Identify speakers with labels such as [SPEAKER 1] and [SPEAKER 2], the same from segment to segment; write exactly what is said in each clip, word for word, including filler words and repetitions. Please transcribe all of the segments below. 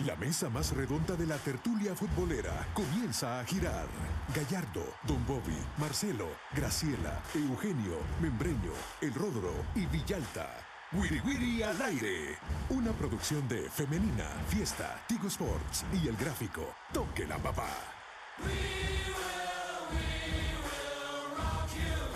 [SPEAKER 1] La mesa más redonda de la tertulia futbolera comienza a girar. Gallardo, Don Bobby, Marcelo, Graciela, Eugenio, Membreño, El Ródoro y Villalta. Wiri Wiri al aire. Una producción de Femenina, Fiesta, Tigo Sports y El Gráfico. Toque la papá. We will, we will rock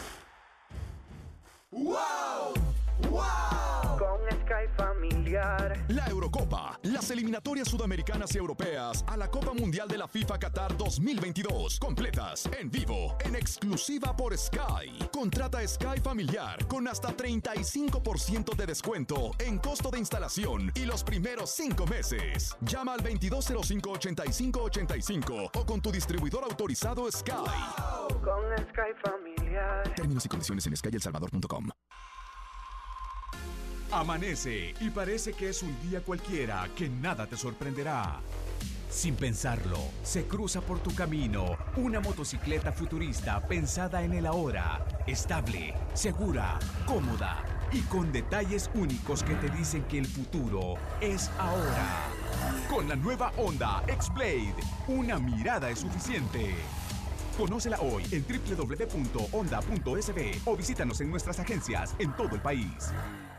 [SPEAKER 1] you. ¡Wow! ¡Wow!
[SPEAKER 2] Con Sky Familiar.
[SPEAKER 3] La Eurocopa, las eliminatorias sudamericanas y europeas a la Copa Mundial de la FIFA Qatar dos mil veintidós. Completas, en vivo, en exclusiva por Sky. Contrata Sky Familiar con hasta treinta y cinco por ciento de descuento en costo de instalación y los primeros cinco meses. Llama al veintidós cero cinco, ochenta y cinco ochenta y cinco o con tu distribuidor autorizado Sky.
[SPEAKER 2] Wow. Con Sky Familiar.
[SPEAKER 3] Términos y condiciones en sky el salvador punto com.
[SPEAKER 4] Amanece y parece que es un día cualquiera que nada te sorprenderá. Sin pensarlo, se cruza por tu camino una motocicleta futurista pensada en el ahora, estable, segura, cómoda y con detalles únicos que te dicen que el futuro es ahora. Con la nueva Honda X-Blade, una mirada es suficiente. Conócela hoy en doble u doble u doble u punto honda punto es be o visítanos en nuestras agencias en todo el país.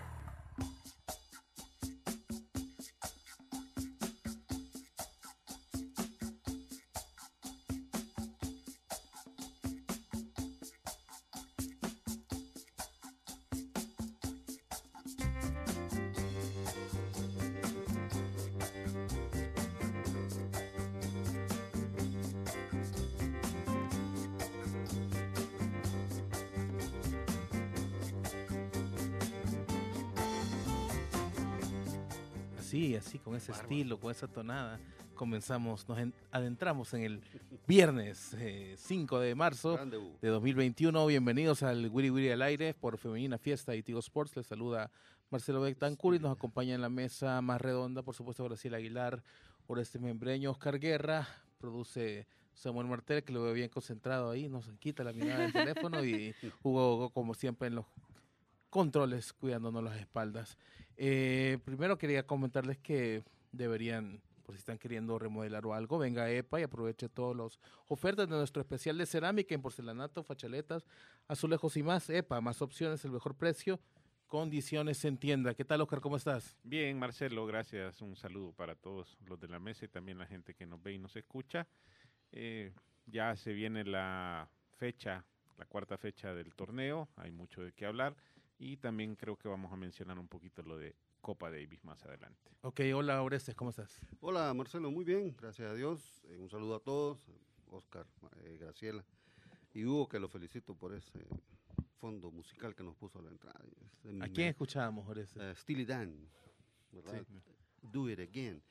[SPEAKER 5] Sí, así, con ese Bárbaro. Estilo, con esa tonada, comenzamos, nos en, adentramos en el viernes eh, cinco de marzo de dos mil veintiuno. Bienvenidos al Wiri Wiri al aire por Femenina Fiesta y Tigo Sports. Les saluda Marcelo Bectancur y nos acompaña en la mesa más redonda, por supuesto, Graciela Aguilar, Oreste Membreño, Oscar Guerra, produce Samuel Martel, que lo veo bien concentrado ahí, no se quita la mirada del teléfono, y Hugo, como siempre, en los controles, cuidándonos las espaldas. Eh, primero quería comentarles que deberían, por si están queriendo remodelar o algo, venga a E P A y aproveche todas las ofertas de nuestro especial de cerámica en porcelanato, fachaletas, azulejos y más. E P A, más opciones, el mejor precio, condiciones en tienda. ¿Qué tal, Oscar? ¿Cómo estás?
[SPEAKER 6] Bien, Marcelo, gracias. Un saludo para todos los de la mesa y también la gente que nos ve y nos escucha. Eh, ya se viene la fecha, la cuarta fecha del torneo, hay mucho de qué hablar. Y también creo que vamos a mencionar un poquito lo de Copa Davis más adelante.
[SPEAKER 5] Ok, hola Orestes, ¿cómo estás?
[SPEAKER 7] Hola Marcelo, muy bien, gracias a Dios. Eh, un saludo a todos, Oscar, eh, Graciela y Hugo, que lo felicito por ese fondo musical que nos puso a la entrada.
[SPEAKER 5] ¿A quién me... escuchábamos, Orestes?
[SPEAKER 7] Uh, Steely Dan, ¿verdad?
[SPEAKER 5] Sí.
[SPEAKER 7] Do It Again.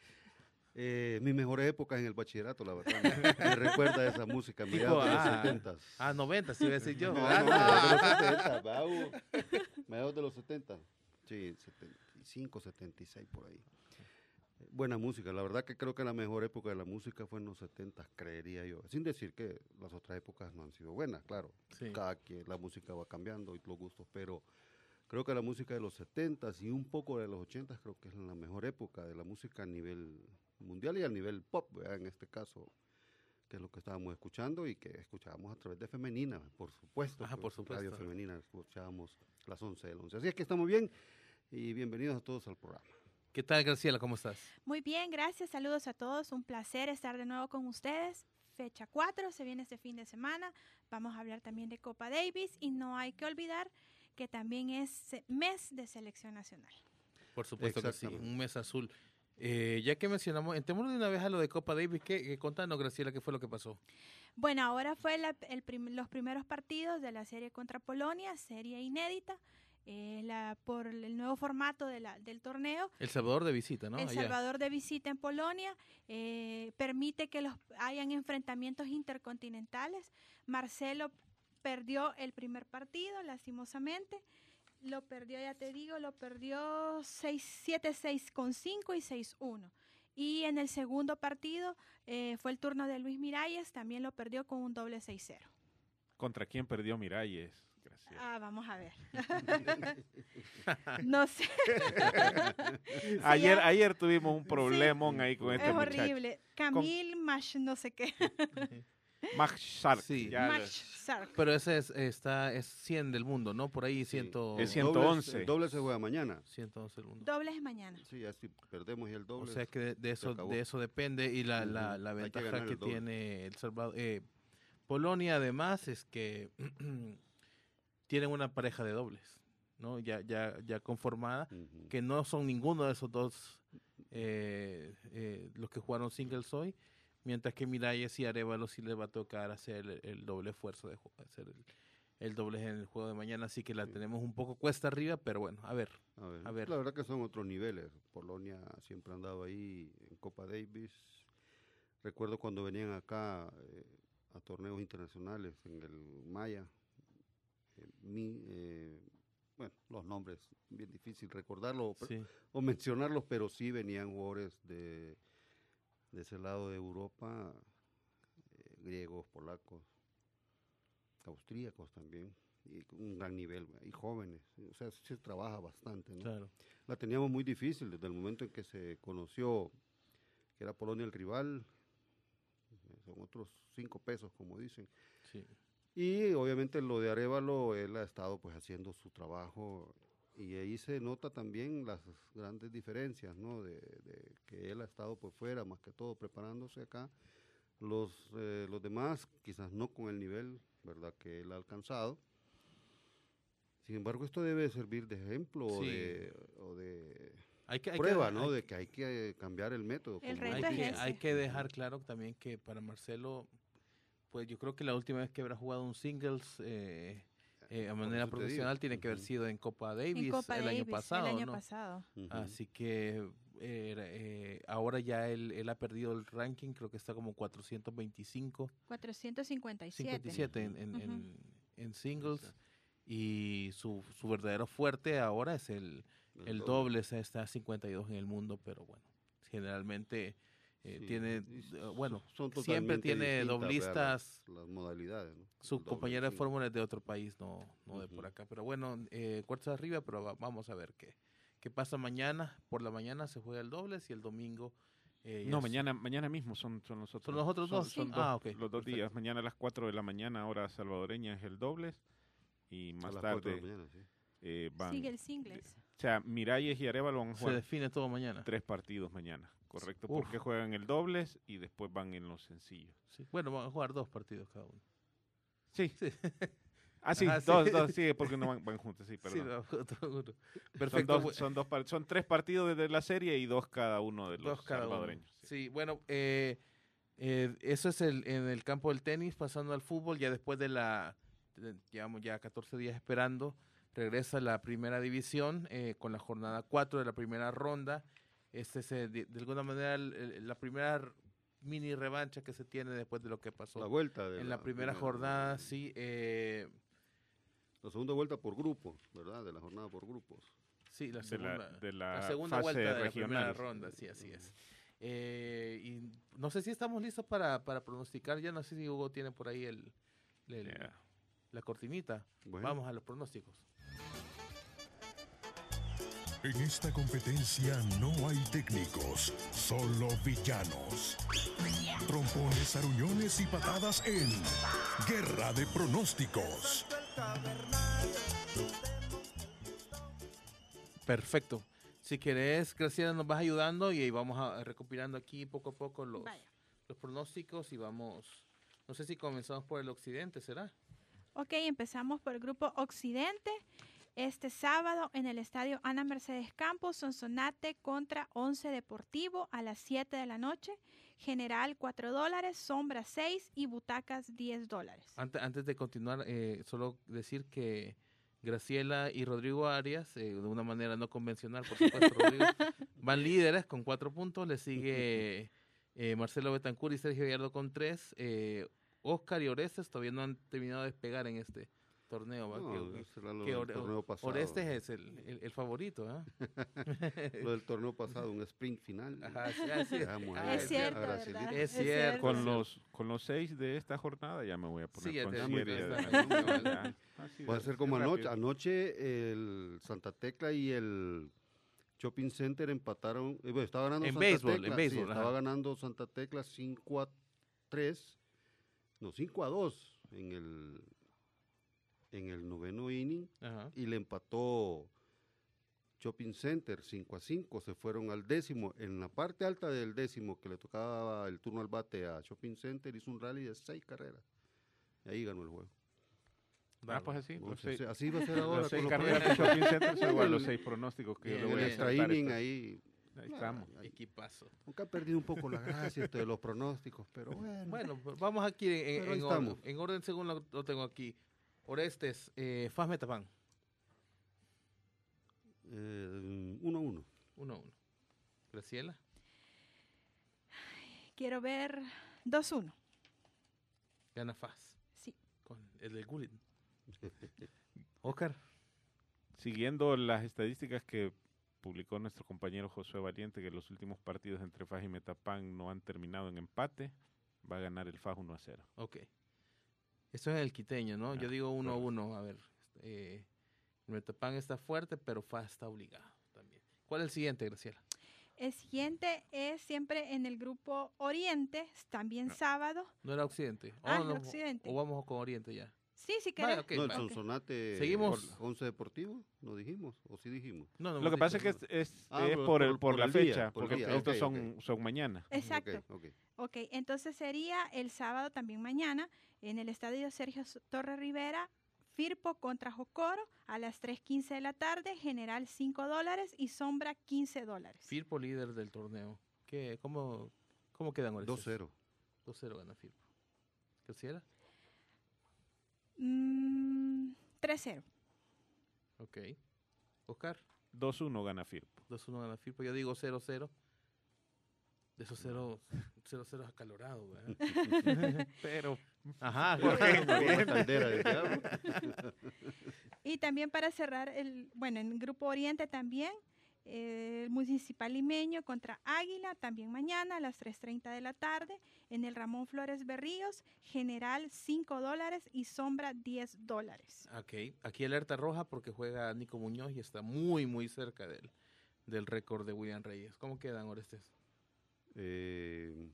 [SPEAKER 7] Eh, mis mejores épocas en el bachillerato, la verdad. Me, me recuerda a esa música, mediados de los setentas.
[SPEAKER 5] Ah, noventa, si iba a decir yo.
[SPEAKER 7] No, no, mediados de los setenta, Bau. Mediados de los setenta. Sí, setenta y cinco, setenta y seis, por ahí. Buena música, la verdad que creo que la mejor época de la música fue en los setenta, creería yo. Sin decir que las otras épocas no han sido buenas, claro. Sí. Cada que la música va cambiando y los gustos, pero creo que la música de los setenta y un poco de los ochenta creo que es la mejor época de la música a nivel mundial y a nivel pop, ¿verdad? En este caso, que es lo que estábamos escuchando y que escuchábamos a través de Femenina, por supuesto.
[SPEAKER 5] Ajá, por supuesto.
[SPEAKER 7] Radio Femenina, escuchábamos las once del once. Así es que estamos bien y bienvenidos a todos al programa.
[SPEAKER 5] ¿Qué tal, Graciela? ¿Cómo estás?
[SPEAKER 8] Muy bien, gracias. Saludos a todos. Un placer estar de nuevo con ustedes. Fecha cuatro, se viene este fin de semana. Vamos a hablar también de Copa Davis y no hay que olvidar que también es mes de selección nacional.
[SPEAKER 5] Por supuesto que sí, un mes azul. Eh, ya que mencionamos, entremos de una vez a lo de Copa Davis, ¿qué, qué, contanos, Graciela, qué fue lo que pasó?
[SPEAKER 8] Bueno, ahora fue la, el prim, los primeros partidos de la serie contra Polonia, serie inédita, eh, la, por el nuevo formato de la, del torneo.
[SPEAKER 5] El Salvador de visita, ¿no?
[SPEAKER 8] El
[SPEAKER 5] Allá.
[SPEAKER 8] Salvador de visita en Polonia, eh, permite que los hayan enfrentamientos intercontinentales. Marcelo perdió el primer partido, lastimosamente. Lo perdió, ya te digo, lo perdió siete seis con cinco y seis uno. Y en el segundo partido eh, fue el turno de Luis Miralles, también lo perdió con un doble seis cero.
[SPEAKER 6] ¿Contra quién perdió Miralles? Graciela.
[SPEAKER 8] Ah, vamos a ver. No sé. Sí,
[SPEAKER 6] ayer,
[SPEAKER 8] ya-
[SPEAKER 6] ayer tuvimos un problemón
[SPEAKER 8] Sí.
[SPEAKER 6] ahí con este
[SPEAKER 8] Es
[SPEAKER 6] muchacho.
[SPEAKER 8] horrible. Camille Mash, no sé qué.
[SPEAKER 6] Max Shark.
[SPEAKER 5] Sí.
[SPEAKER 6] ya
[SPEAKER 8] Mash
[SPEAKER 6] le-
[SPEAKER 8] Sark.
[SPEAKER 5] Pero ese es, está, es cien del mundo, ¿no? Por ahí ciento,
[SPEAKER 6] Es
[SPEAKER 7] El
[SPEAKER 6] ciento
[SPEAKER 7] doble-
[SPEAKER 6] once.
[SPEAKER 7] El doble se juega mañana.
[SPEAKER 5] ciento once del mundo.
[SPEAKER 8] Dobles mañana.
[SPEAKER 7] Sí, ya si perdemos y el
[SPEAKER 5] O
[SPEAKER 7] doble.
[SPEAKER 5] sea que de, de eso
[SPEAKER 7] acabó.
[SPEAKER 5] de eso depende y la, la,
[SPEAKER 7] Ujú.
[SPEAKER 5] la
[SPEAKER 7] Hay que
[SPEAKER 5] ventaja
[SPEAKER 7] ganar
[SPEAKER 5] que,
[SPEAKER 7] el doble.
[SPEAKER 5] tiene el Salvador, eh, Polonia además es que tienen una pareja de dobles, ¿no? Ya ya ya conformada,
[SPEAKER 7] Ujú.
[SPEAKER 5] que no son ninguno de esos dos eh, eh, los que jugaron singles hoy, mientras que Miralles y Arévalo sí les va a tocar hacer el, el doble esfuerzo de ju- hacer el, el doble en el juego de mañana, así que la
[SPEAKER 7] Sí.
[SPEAKER 5] tenemos un poco cuesta arriba, pero bueno, a ver.
[SPEAKER 7] A ver,
[SPEAKER 5] A ver.
[SPEAKER 7] La verdad que son otros niveles. Polonia siempre ha andado ahí en Copa Davis. Recuerdo cuando venían acá eh, a torneos internacionales en el Maya. eh, mi, eh, bueno, los nombres, bien difícil recordarlo o-
[SPEAKER 5] Sí.
[SPEAKER 7] o mencionarlos, pero sí venían jugadores de, de ese lado de Europa, eh, griegos, polacos, austríacos también, y con un gran nivel, y jóvenes. O sea, se trabaja bastante, ¿no?
[SPEAKER 5] Claro.
[SPEAKER 7] La teníamos muy difícil desde el momento en que se conoció que era Polonia el rival. eh, Son otros cinco pesos, como dicen.
[SPEAKER 5] Sí.
[SPEAKER 7] Y obviamente lo de Arévalo, él ha estado pues haciendo su trabajo y ahí se nota también las grandes diferencias, ¿no? De, de que él ha estado por fuera, más que todo preparándose acá. Los, eh, los demás quizás no con el nivel, ¿verdad?, que él ha alcanzado. Sin embargo, esto debe servir de ejemplo o
[SPEAKER 5] Sí.
[SPEAKER 7] de, o de
[SPEAKER 5] Hay que, hay
[SPEAKER 7] prueba,
[SPEAKER 5] que,
[SPEAKER 7] ¿no?
[SPEAKER 5] hay
[SPEAKER 7] de que hay que cambiar el método.
[SPEAKER 8] El
[SPEAKER 7] como
[SPEAKER 8] reto
[SPEAKER 5] hay
[SPEAKER 7] él
[SPEAKER 8] es
[SPEAKER 5] que,
[SPEAKER 7] dice.
[SPEAKER 8] ese.
[SPEAKER 5] hay que dejar claro también que para Marcelo, pues yo creo que la última vez que habrá jugado un singles eh, eh, a
[SPEAKER 7] Por
[SPEAKER 5] manera
[SPEAKER 7] eso te digo.
[SPEAKER 5] profesional tiene que haber
[SPEAKER 7] Ujú.
[SPEAKER 5] sido en Copa Davis
[SPEAKER 8] En Copa
[SPEAKER 5] el
[SPEAKER 8] Davis,
[SPEAKER 5] año pasado,
[SPEAKER 8] el año
[SPEAKER 5] ¿no?
[SPEAKER 8] pasado.
[SPEAKER 7] Ujú.
[SPEAKER 5] Así que eh, eh, ahora ya él, él ha perdido el ranking, creo que está como cuatrocientos veinticinco,
[SPEAKER 8] cuatrocientos cincuenta y siete.
[SPEAKER 5] cincuenta y siete en, en,
[SPEAKER 8] Ujú.
[SPEAKER 5] en, en singles y su, su verdadero fuerte ahora es el, el doble, está está a cincuenta y dos en el mundo, pero bueno, generalmente eh,
[SPEAKER 7] Sí,
[SPEAKER 5] tiene,
[SPEAKER 7] y s-
[SPEAKER 5] eh, bueno,
[SPEAKER 7] son
[SPEAKER 5] siempre
[SPEAKER 7] totalmente
[SPEAKER 5] tiene
[SPEAKER 7] distintas, ¿verdad?
[SPEAKER 5] doblistas,
[SPEAKER 7] Las, las modalidades, ¿no?
[SPEAKER 5] su
[SPEAKER 7] El doble,
[SPEAKER 5] compañera de
[SPEAKER 7] sí.
[SPEAKER 5] fórmula es de otro país, no, no de por
[SPEAKER 7] Ujú.
[SPEAKER 5] acá. Pero bueno, eh, cuartos arriba, pero va- vamos a ver qué, qué pasa mañana. Por la mañana se juega el dobles y el domingo... eh, ya
[SPEAKER 6] No,
[SPEAKER 5] es-
[SPEAKER 6] mañana, mañana mismo son, son los otros.
[SPEAKER 5] ¿Son los otros
[SPEAKER 6] son-
[SPEAKER 5] dos?
[SPEAKER 6] son
[SPEAKER 5] Sí.
[SPEAKER 6] dos-
[SPEAKER 5] Ah, ok,
[SPEAKER 6] Los dos
[SPEAKER 5] perfecto.
[SPEAKER 6] días. Mañana a las cuatro de la mañana, hora salvadoreña, es el dobles. Y
[SPEAKER 7] A
[SPEAKER 6] más
[SPEAKER 7] las cuatro de
[SPEAKER 6] tarde
[SPEAKER 7] la mañana, sí.
[SPEAKER 6] eh, van.
[SPEAKER 8] Sigue el singles.
[SPEAKER 6] O sea, Miralles y Arévalo van a
[SPEAKER 5] se
[SPEAKER 6] jugar
[SPEAKER 5] define todo mañana.
[SPEAKER 6] tres partidos mañana. Correcto,
[SPEAKER 5] Uf.
[SPEAKER 6] porque juegan el dobles y después van en los sencillos.
[SPEAKER 5] Sí. Bueno, van a jugar dos partidos cada uno.
[SPEAKER 6] Sí.
[SPEAKER 5] Sí.
[SPEAKER 6] Ah, sí,
[SPEAKER 5] Ajá, sí.
[SPEAKER 6] dos, dos, sí, porque no van, van juntos, sí,
[SPEAKER 5] Sí,
[SPEAKER 6] perdón.
[SPEAKER 5] no, todo uno.
[SPEAKER 6] son,
[SPEAKER 5] Perfecto.
[SPEAKER 6] dos, son, dos par- son tres partidos de la serie y dos cada uno de los
[SPEAKER 5] Dos cada uno.
[SPEAKER 6] salvadoreños. sí.
[SPEAKER 5] Sí, bueno, eh, eh, eso es el, en el campo del tenis, pasando al fútbol, ya después de la, de- llevamos ya catorce días esperando, regresa la primera división eh, con la jornada cuatro de la primera ronda. Este es, eh, de, de alguna manera, el- el- la primera r- mini revancha que se tiene después de lo que pasó
[SPEAKER 7] La vuelta de
[SPEAKER 5] en la, primera jornada, sí. Eh,
[SPEAKER 7] La segunda vuelta por grupos, ¿verdad? De la jornada por grupos.
[SPEAKER 5] Sí, la
[SPEAKER 6] De
[SPEAKER 5] segunda,
[SPEAKER 6] la, de la,
[SPEAKER 5] la segunda
[SPEAKER 6] fase
[SPEAKER 5] vuelta de la
[SPEAKER 6] regional.
[SPEAKER 5] primera ronda, sí, así es. Eh, y no sé si estamos listos para, para pronosticar, ya no sé si Hugo tiene por ahí el, el-
[SPEAKER 6] Yeah.
[SPEAKER 5] la cortinita.
[SPEAKER 7] Bueno.
[SPEAKER 5] Vamos a los pronósticos.
[SPEAKER 1] En esta competencia no hay técnicos, solo villanos. Trompones, aruñones y patadas en Guerra de Pronósticos.
[SPEAKER 5] Perfecto. Si querés, Graciela, nos vas ayudando y ahí vamos a, recopilando aquí poco a poco los,
[SPEAKER 8] Vaya.
[SPEAKER 5] los pronósticos y vamos, no sé si comenzamos por el occidente, ¿será?
[SPEAKER 8] Ok, empezamos por el grupo Occidente. Este sábado en el estadio Ana Mercedes Campos, Sonsonate contra Once Deportivo a las siete de la noche. General cuatro dólares, sombra seis y butacas diez dólares.
[SPEAKER 5] Antes, antes de continuar, eh, solo decir que Graciela y Rodrigo Arias, eh, de una manera no convencional, por supuesto, Rodrigo, van líderes con cuatro puntos. Le sigue eh, Marcelo Betancur y Sergio Gallardo con tres. Eh, Oscar y Orestes todavía no han terminado de despegar en este torneo. ¿Va?
[SPEAKER 7] No,
[SPEAKER 5] que,
[SPEAKER 7] será lo
[SPEAKER 5] que
[SPEAKER 7] del
[SPEAKER 5] Ore-
[SPEAKER 7] torneo pasado.
[SPEAKER 5] Orestes es el, el, el favorito. ¿ah?
[SPEAKER 7] Lo del torneo pasado, un sprint final.
[SPEAKER 5] Ajá, sí, ah, sí.
[SPEAKER 7] Dejamos
[SPEAKER 5] Ah,
[SPEAKER 7] ahí
[SPEAKER 8] Es
[SPEAKER 5] es
[SPEAKER 8] cierto,
[SPEAKER 7] a Gracielita.
[SPEAKER 8] ¿verdad?
[SPEAKER 5] Es cierto.
[SPEAKER 6] Con los, con los seis de esta jornada ya me voy a poner
[SPEAKER 5] Sí, ya
[SPEAKER 6] con
[SPEAKER 5] te-
[SPEAKER 7] muy
[SPEAKER 6] siete
[SPEAKER 7] bien.
[SPEAKER 6] de-
[SPEAKER 7] Está bien,
[SPEAKER 6] ya. Así
[SPEAKER 7] Puede
[SPEAKER 6] de-
[SPEAKER 7] ser como
[SPEAKER 6] de
[SPEAKER 7] anoche.
[SPEAKER 6] rápido.
[SPEAKER 7] Anoche el Santa Tecla y el Shopping Center empataron. eh, bueno, estaba ganando
[SPEAKER 5] En
[SPEAKER 7] Santa
[SPEAKER 5] béisbol, en
[SPEAKER 7] Tecla.
[SPEAKER 5] béisbol,
[SPEAKER 7] sí, estaba
[SPEAKER 5] ajá.
[SPEAKER 7] ganando Santa Tecla cinco a tres. No, cinco a dos en el, en el noveno inning.
[SPEAKER 5] Ajá.
[SPEAKER 7] Y le empató Shopping Center cinco a cinco. Se fueron al décimo. En la parte alta del décimo, que le tocaba el turno al bate a Shopping Center, hizo un rally de seis carreras. Y ahí ganó el juego.
[SPEAKER 6] Ah, pues así.
[SPEAKER 7] No
[SPEAKER 6] Los
[SPEAKER 7] sé,
[SPEAKER 6] seis,
[SPEAKER 7] así va a ser ahora.
[SPEAKER 6] los seis
[SPEAKER 7] con los
[SPEAKER 6] carreras de
[SPEAKER 7] pronósticos.
[SPEAKER 6] Shopping Center son igual los seis pronósticos que yo
[SPEAKER 5] Bien,
[SPEAKER 6] le
[SPEAKER 7] En
[SPEAKER 6] voy
[SPEAKER 7] el
[SPEAKER 6] a
[SPEAKER 7] extra
[SPEAKER 6] extra
[SPEAKER 7] inning ahí.
[SPEAKER 6] Ahí estamos.
[SPEAKER 7] Ay,
[SPEAKER 5] Equipazo.
[SPEAKER 7] Aunque ha perdido un poco la gracia esto de los pronósticos, pero bueno.
[SPEAKER 5] Bueno, pues vamos aquí en,
[SPEAKER 7] Pero ahí
[SPEAKER 5] en, orden,
[SPEAKER 7] estamos.
[SPEAKER 5] en orden según lo, lo tengo aquí. Orestes, eh, F A S Metapán,
[SPEAKER 7] Eh, uno a uno.
[SPEAKER 5] uno a uno. Graciela,
[SPEAKER 8] Quiero ver dos uno.
[SPEAKER 5] gana F A S.
[SPEAKER 8] Sí.
[SPEAKER 5] Con el del Gullit. Oscar,
[SPEAKER 6] Siguiendo las estadísticas que publicó nuestro compañero Josué Valiente, que los últimos partidos entre F A S y Metapán no han terminado en empate, va a ganar el F A S uno a cero.
[SPEAKER 5] ok. Esto es el quiteño, ¿no? Yo
[SPEAKER 6] Ah,
[SPEAKER 5] digo uno a
[SPEAKER 6] correcto.
[SPEAKER 5] uno. A ver, eh, el Metapán está fuerte, pero F A S está obligado también. ¿Cuál es el siguiente, Graciela?
[SPEAKER 8] El siguiente es siempre en el grupo Oriente, también sábado.
[SPEAKER 5] ¿No era Occidente?
[SPEAKER 8] Ah,
[SPEAKER 5] Oh, no,
[SPEAKER 8] Occidente.
[SPEAKER 5] O vamos con Oriente ya.
[SPEAKER 8] Sí, sí
[SPEAKER 5] Vaya,
[SPEAKER 8] querés.
[SPEAKER 5] ok,
[SPEAKER 7] no, el
[SPEAKER 5] va.
[SPEAKER 7] Sonsonate.
[SPEAKER 5] Seguimos.
[SPEAKER 7] por Once Deportivo, ¿no dijimos? ¿O sí dijimos?
[SPEAKER 5] No, no
[SPEAKER 6] Lo que
[SPEAKER 5] hemos
[SPEAKER 6] pasa es
[SPEAKER 5] dicho,
[SPEAKER 6] que es, es,
[SPEAKER 7] Ah,
[SPEAKER 6] es
[SPEAKER 7] por-
[SPEAKER 6] por, el,
[SPEAKER 7] por-
[SPEAKER 6] por,
[SPEAKER 7] por
[SPEAKER 6] la
[SPEAKER 7] el día,
[SPEAKER 6] fecha,
[SPEAKER 7] por el
[SPEAKER 6] porque
[SPEAKER 7] día,
[SPEAKER 6] estos
[SPEAKER 7] ok,
[SPEAKER 6] son,
[SPEAKER 7] ok.
[SPEAKER 6] son mañana.
[SPEAKER 8] Exacto.
[SPEAKER 7] Ok, ok.
[SPEAKER 8] Ok, entonces sería el sábado también mañana en el estadio Sergio S- Torre Rivera, Firpo contra Jocoro a las tres quince de la tarde, general cinco dólares y sombra quince dólares.
[SPEAKER 5] Firpo líder del torneo. ¿Qué, cómo, ¿Cómo quedan ahora?
[SPEAKER 7] dos cero.
[SPEAKER 5] dos cero gana Firpo. ¿Graciela?
[SPEAKER 8] Mm, tres cero.
[SPEAKER 5] Ok. Oscar,
[SPEAKER 6] dos uno gana Firpo.
[SPEAKER 5] dos uno gana Firpo. Yo digo cero cero. De esos cero cero acalorados, ¿verdad? Pero, ajá, Jorge.
[SPEAKER 7] Una caldera de diablo.
[SPEAKER 8] Y también para cerrar, el bueno, en el Grupo Oriente también, eh, el Municipal Limeño contra Águila, también mañana a las tres treinta de la tarde, en el Ramón Flores Berríos, general cinco dólares y sombra diez dólares.
[SPEAKER 5] Ok, aquí alerta roja porque juega Nico Muñoz y está muy, muy cerca del, del récord de William Reyes. ¿Cómo quedan, Orestes?
[SPEAKER 7] Eh,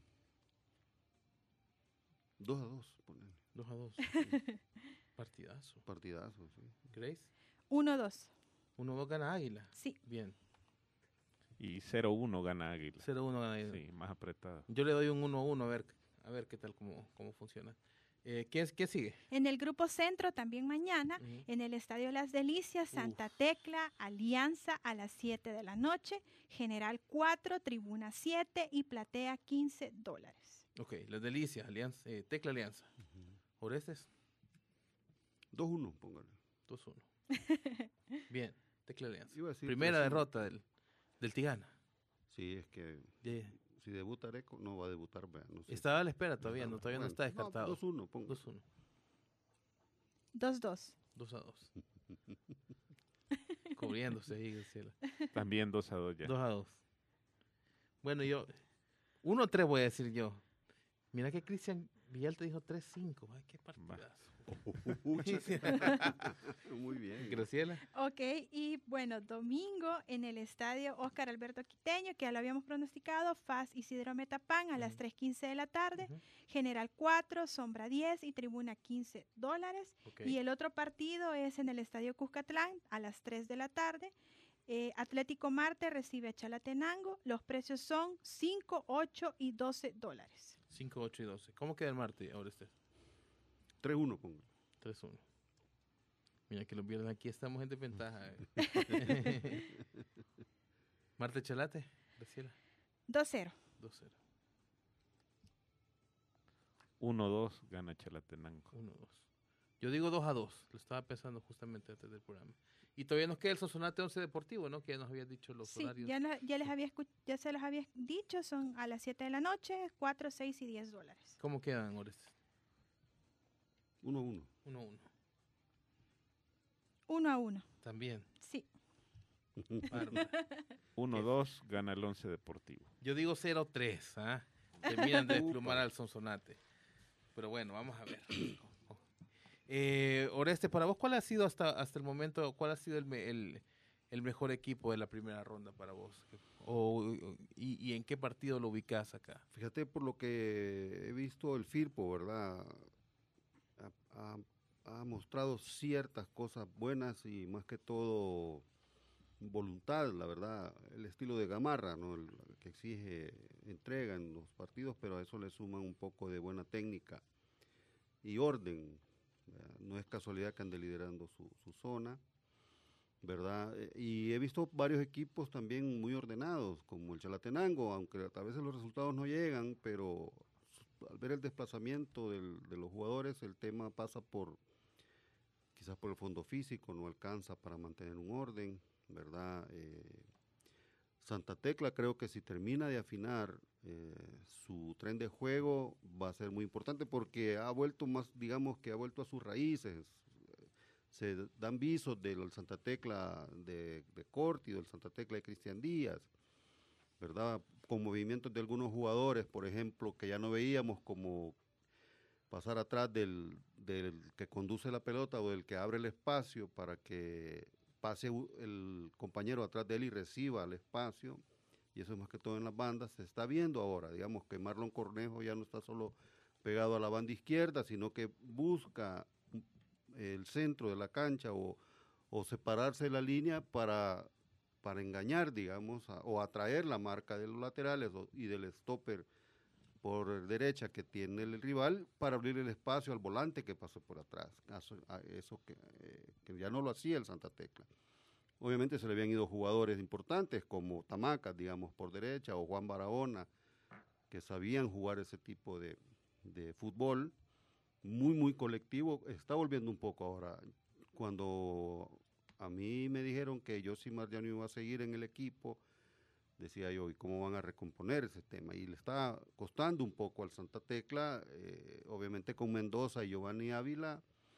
[SPEAKER 7] dos a dos, ponele.
[SPEAKER 5] dos a dos. Partidazo.
[SPEAKER 7] Partidazo, sí.
[SPEAKER 5] Grace,
[SPEAKER 8] uno dos.
[SPEAKER 5] uno dos gana Águila.
[SPEAKER 8] Sí.
[SPEAKER 5] Bien.
[SPEAKER 6] Y cero uno gana Águila.
[SPEAKER 5] cero uno gana Águila.
[SPEAKER 6] Sí, más apretada.
[SPEAKER 5] Yo le doy un uno a uno a ver, a ver qué tal cómo, cómo funciona. Eh, ¿qué, es- ¿Qué sigue?
[SPEAKER 8] En el Grupo Centro también mañana,
[SPEAKER 5] Ujú.
[SPEAKER 8] en el Estadio Las Delicias, Santa Tecla, Alianza a las siete de la noche, general cuatro, tribuna siete y platea quince dólares.
[SPEAKER 5] Ok, las delicias, alianza, eh, Tecla Alianza. Orestes,
[SPEAKER 7] dos uno, póngale.
[SPEAKER 5] dos uno. Bien, Tecla Alianza.
[SPEAKER 7] Iba a decir
[SPEAKER 5] Primera
[SPEAKER 7] tres uno.
[SPEAKER 5] derrota del, del Tigana.
[SPEAKER 7] Sí, es que
[SPEAKER 5] Yeah.
[SPEAKER 7] si debuta Areco, no va a debutar, vea, no sé.
[SPEAKER 5] Estaba a la espera todavía, no, todavía no
[SPEAKER 7] Bueno,
[SPEAKER 5] está descartado.
[SPEAKER 7] dos uno, ponga.
[SPEAKER 5] dos uno.
[SPEAKER 8] dos dos.
[SPEAKER 5] dos a dos. Cubriéndose ahí, Graciela.
[SPEAKER 6] También dos a dos ya.
[SPEAKER 5] dos a dos. Bueno, yo. uno a tres voy a decir yo. Mira que Cristian Villalta dijo tres cinco. Ay, qué partidazo.
[SPEAKER 7] Muy bien.
[SPEAKER 5] Graciela.
[SPEAKER 8] Ok, y bueno, domingo en el estadio Óscar Alberto Quiteño, que ya lo habíamos pronosticado, F A S Isidro Metapán a las
[SPEAKER 5] Ujú.
[SPEAKER 8] tres quince de la tarde,
[SPEAKER 5] Ujú.
[SPEAKER 8] general cuatro, sombra diez y tribuna quince dólares.
[SPEAKER 5] Ok.
[SPEAKER 8] Y el otro partido es en el estadio Cuscatlán a las tres de la tarde. Eh, Atlético Marte recibe a Chalatenango. Los precios son cinco, ocho y doce dólares.
[SPEAKER 5] cinco, ocho y doce. ¿Cómo queda el martes ahora este?
[SPEAKER 7] tres uno, póngale.
[SPEAKER 5] tres uno. Mira que los viernes aquí estamos en desventaja. eh. Marte Chalate, Graciela.
[SPEAKER 8] dos cero.
[SPEAKER 5] dos cero.
[SPEAKER 6] uno dos gana Chalatenango.
[SPEAKER 5] uno dos. Yo digo dos a dos. Lo estaba pensando justamente antes del programa. Y todavía nos queda el Sonsonate once Deportivo, ¿no? Que ya nos habías dicho los
[SPEAKER 8] Sí,
[SPEAKER 5] horarios.
[SPEAKER 8] ya, la- ya les había escu- ya se los había dicho, son a las siete de la noche, cuatro, seis y diez dólares.
[SPEAKER 5] ¿Cómo quedan, Orestes?
[SPEAKER 7] uno uno.
[SPEAKER 5] uno uno.
[SPEAKER 8] Uno a uno.
[SPEAKER 5] También.
[SPEAKER 8] Sí.
[SPEAKER 6] uno dos gana el Once Deportivo.
[SPEAKER 5] Yo digo cero tres, ¿ah? Terminan de desplumar al Sonsonate. Pero bueno, vamos a ver. Eh, Oreste, para vos, ¿cuál ha sido hasta hasta el momento, cuál ha sido el, me- el, el mejor equipo de la primera ronda para vos? O, y, ¿Y en qué partido lo ubicás acá?
[SPEAKER 7] Fíjate, por lo que he visto, el Firpo, ¿verdad? Ha, ha- ha mostrado ciertas cosas buenas y más que todo voluntad, la verdad, el estilo de Gamarra, ¿no? El, que exige entrega en los partidos, pero a eso le suman un poco de buena técnica y orden. ¿Verdad? No es casualidad que ande liderando su, su zona, ¿verdad? Eh, Y he visto varios equipos también muy ordenados, como el Chalatenango, aunque a veces los resultados no llegan, pero al ver el desplazamiento del, de los jugadores, el tema pasa por, quizás por el fondo físico, no alcanza para mantener un orden, ¿verdad? Eh, Santa Tecla creo que si termina de afinar eh, su tren de juego va a ser muy importante porque ha vuelto más, digamos que ha vuelto a sus raíces. Se dan visos del Santa Tecla de, de Corti, del Santa Tecla de Cristian Díaz, ¿verdad? Con movimientos de algunos jugadores, por ejemplo, que ya no veíamos, como pasar atrás del, del que conduce la pelota o del que abre el espacio para que pase el compañero atrás de él y reciba el espacio, y eso es más que todo en las bandas. Se está viendo ahora, digamos que Marlon Cornejo ya no está solo pegado a la banda izquierda, sino que busca el centro de la cancha o, o separarse de la línea para, para engañar, digamos, a, o atraer la marca de los laterales o, y del stopper por derecha que tiene el rival para abrir el espacio al volante que pasó por atrás. Eso, eso que, eh, que ya no lo hacía el Santa Tecla. Obviamente se le habían ido jugadores importantes como Tamacas, digamos, por derecha, o Juan Barahona, que sabían jugar ese tipo de, de fútbol, muy, muy colectivo. Está volviendo un poco ahora. Cuando a mí me dijeron que Yosimar ya no iba a seguir en el equipo, decía yo, ¿y cómo van a recomponer ese tema? Y le está costando un poco al Santa Tecla, eh, obviamente con Mendoza y Giovanni Ávila,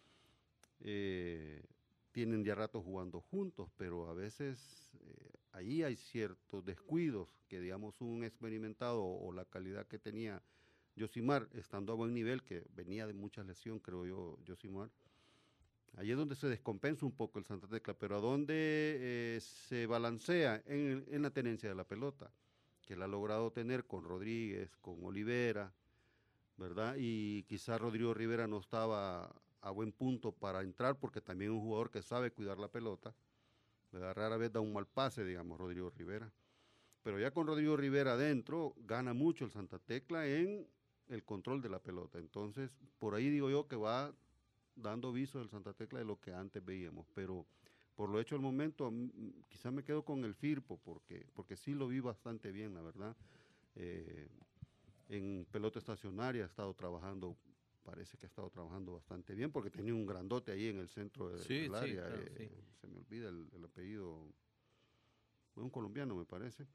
[SPEAKER 7] eh, tienen ya rato jugando juntos, pero a veces eh, ahí hay ciertos descuidos que, digamos, un experimentado o, o la calidad que tenía Yosimar, estando a buen nivel, que venía de mucha lesión, creo yo, Yosimar, ahí es donde se descompensa un poco el Santa Tecla, pero a donde eh, se balancea en, en la tenencia de la pelota, que él ha logrado tener con Rodríguez, con Olivera, ¿verdad? Y quizás Rodrigo Rivera no estaba a buen punto para entrar, porque también es un jugador que sabe cuidar la pelota, ¿verdad? Rara vez da un mal pase, digamos, Rodrigo Rivera. Pero ya con Rodrigo Rivera adentro, gana mucho el Santa Tecla en el control de la pelota. Entonces, por ahí digo yo que va dando viso del Santa Tecla de lo que antes veíamos, pero por lo hecho al momento, quizás me quedo con el Firpo, porque, porque sí lo vi bastante bien, la verdad. Eh, en pelota estacionaria ha estado trabajando, parece que ha estado trabajando bastante bien, porque tenía un grandote ahí en el centro de,
[SPEAKER 5] Sí,
[SPEAKER 7] del
[SPEAKER 5] sí,
[SPEAKER 7] área,
[SPEAKER 5] claro,
[SPEAKER 7] eh,
[SPEAKER 5] sí.
[SPEAKER 7] se me olvida el, el apellido, fue un colombiano me parece.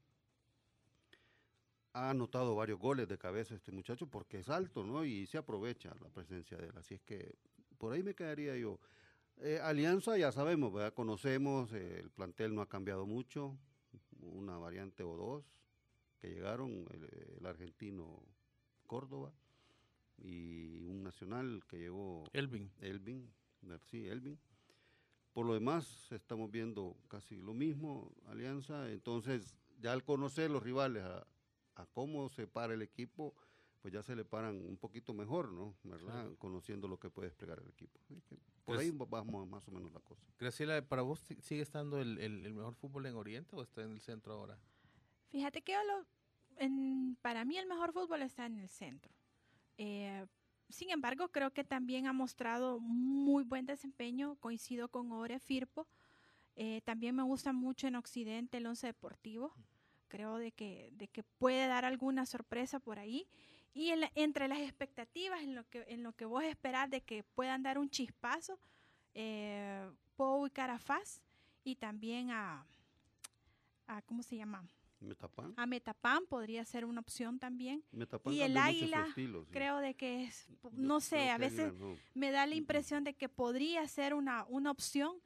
[SPEAKER 7] Ha anotado varios goles de cabeza este muchacho porque es alto, ¿no? Y se aprovecha la presencia de él, así es que por ahí me quedaría yo. Eh, Alianza ya sabemos, ¿verdad? Conocemos, eh, el plantel no ha cambiado mucho, una variante o dos que llegaron, el, el argentino Córdoba y un nacional que llegó
[SPEAKER 5] Elvin.
[SPEAKER 7] Elvin, sí, Elvin. Por lo demás estamos viendo casi lo mismo, Alianza, entonces ya al conocer los rivales a, a cómo se para el equipo, pues ya se le paran un poquito mejor, ¿no? ¿Verdad? Claro. Conociendo lo que puede desplegar el equipo. Por ahí vamos más o menos la cosa.
[SPEAKER 5] Graciela, ¿para vos sigue estando el, el, el mejor fútbol en Oriente o está en el centro ahora?
[SPEAKER 8] Fíjate que yo lo, en, para mí el mejor fútbol está en el centro. Eh, sin embargo, creo que también ha mostrado muy buen desempeño, coincido con Ore Firpo. Eh, también me gusta mucho en Occidente el Once Deportivo. Creo de que, de que puede dar alguna sorpresa por ahí. Y en la, entre las expectativas, en lo que en lo que vos esperás de que puedan dar un chispazo, eh, puedo ubicar a F A S y también a, a ¿cómo se llama?
[SPEAKER 7] Metapán.
[SPEAKER 8] A Metapán podría ser una opción también.
[SPEAKER 7] Metapán
[SPEAKER 8] y el Águila,
[SPEAKER 7] estilo, sí.
[SPEAKER 8] creo de que es, no sé, a veces Águila, no. me da la impresión de que podría ser una, una opción,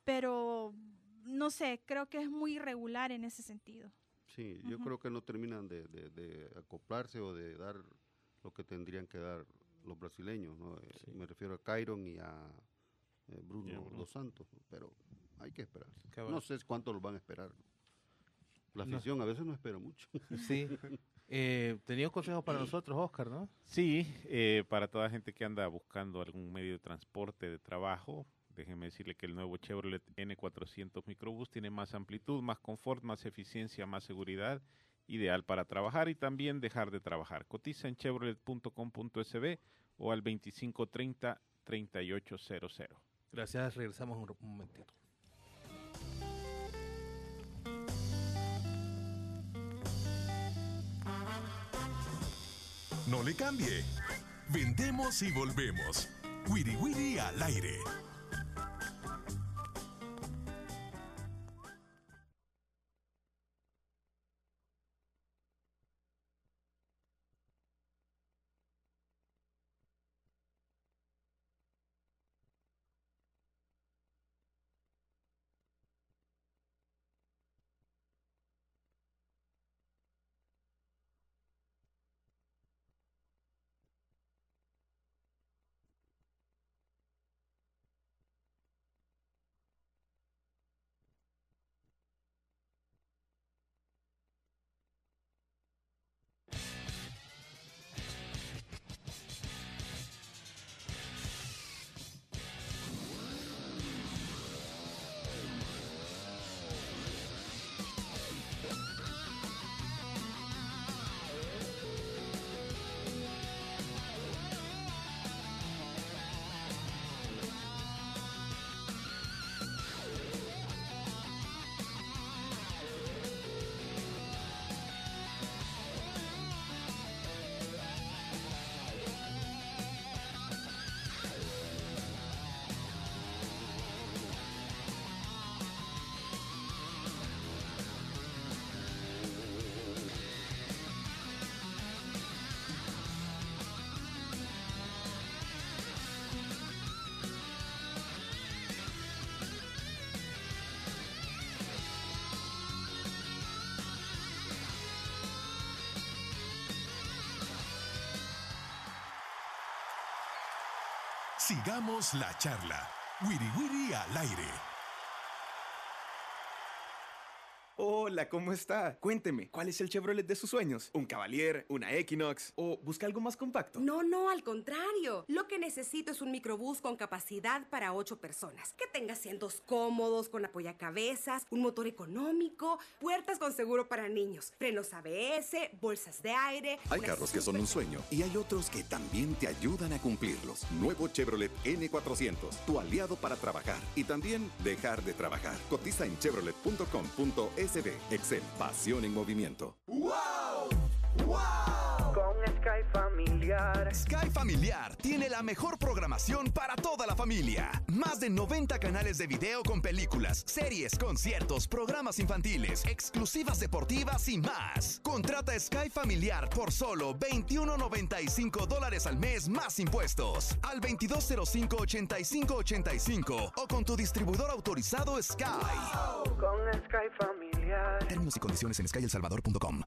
[SPEAKER 8] pero no sé, creo que es muy irregular en ese sentido.
[SPEAKER 7] Sí, yo uh-huh. creo que no terminan de, de, de acoplarse o de dar lo que tendrían que dar los brasileños, ¿no? Sí. Me refiero a Cairon y a eh, Bruno yeah, Dos Santos, pero hay que esperar. No sé cuánto los van a esperar. La afición no. a veces no espera mucho.
[SPEAKER 5] Sí. Eh, tenía un consejo para nosotros, Oscar, ¿no?
[SPEAKER 6] Sí, eh, para toda gente que anda buscando algún medio de transporte de trabajo, déjeme decirle que el nuevo Chevrolet N cuatrocientos Microbus tiene más amplitud, más confort, más eficiencia, más seguridad, ideal para trabajar y también dejar de trabajar. Cotiza en chevrolet punto com punto es be o al veinticinco treinta, treinta y ocho cero cero.
[SPEAKER 5] Gracias, regresamos un, un momentito.
[SPEAKER 1] No le cambie. Vendemos y volvemos. Wiri Wiri al aire. Sigamos la charla. Wiri Wiri al aire.
[SPEAKER 9] Hola, ¿cómo está? Cuénteme, ¿cuál es el Chevrolet de sus sueños? ¿Un Cavalier? ¿Una Equinox? ¿O busca algo más compacto?
[SPEAKER 10] No, no, al contrario. Lo que necesito es un microbús con capacidad para ocho personas. Que tenga asientos cómodos, con apoyacabezas, un motor económico, puertas con seguro para niños, frenos A B S, bolsas de aire...
[SPEAKER 11] Hay carros que son un sueño y hay otros que también te ayudan a cumplirlos. Nuevo Chevrolet N cuatrocientos, tu aliado para trabajar y también dejar de trabajar. Cotiza en chevrolet punto com punto es be. Excel, pasión en movimiento.
[SPEAKER 1] ¡Wow! ¡Wow!
[SPEAKER 2] Con Sky Familiar.
[SPEAKER 3] Sky Familiar tiene la mejor programación para toda la familia. Más de noventa canales de video con películas, series, conciertos, programas infantiles, exclusivas deportivas y más. Contrata Sky Familiar por solo veintiuno noventa y cinco dólares al mes más impuestos. Al veintidós cero cinco, ochenta y cinco ochenta y cinco o con tu distribuidor autorizado Sky.
[SPEAKER 2] Wow. Con Sky Familiar.
[SPEAKER 3] Términos y condiciones en sky el salvador punto com.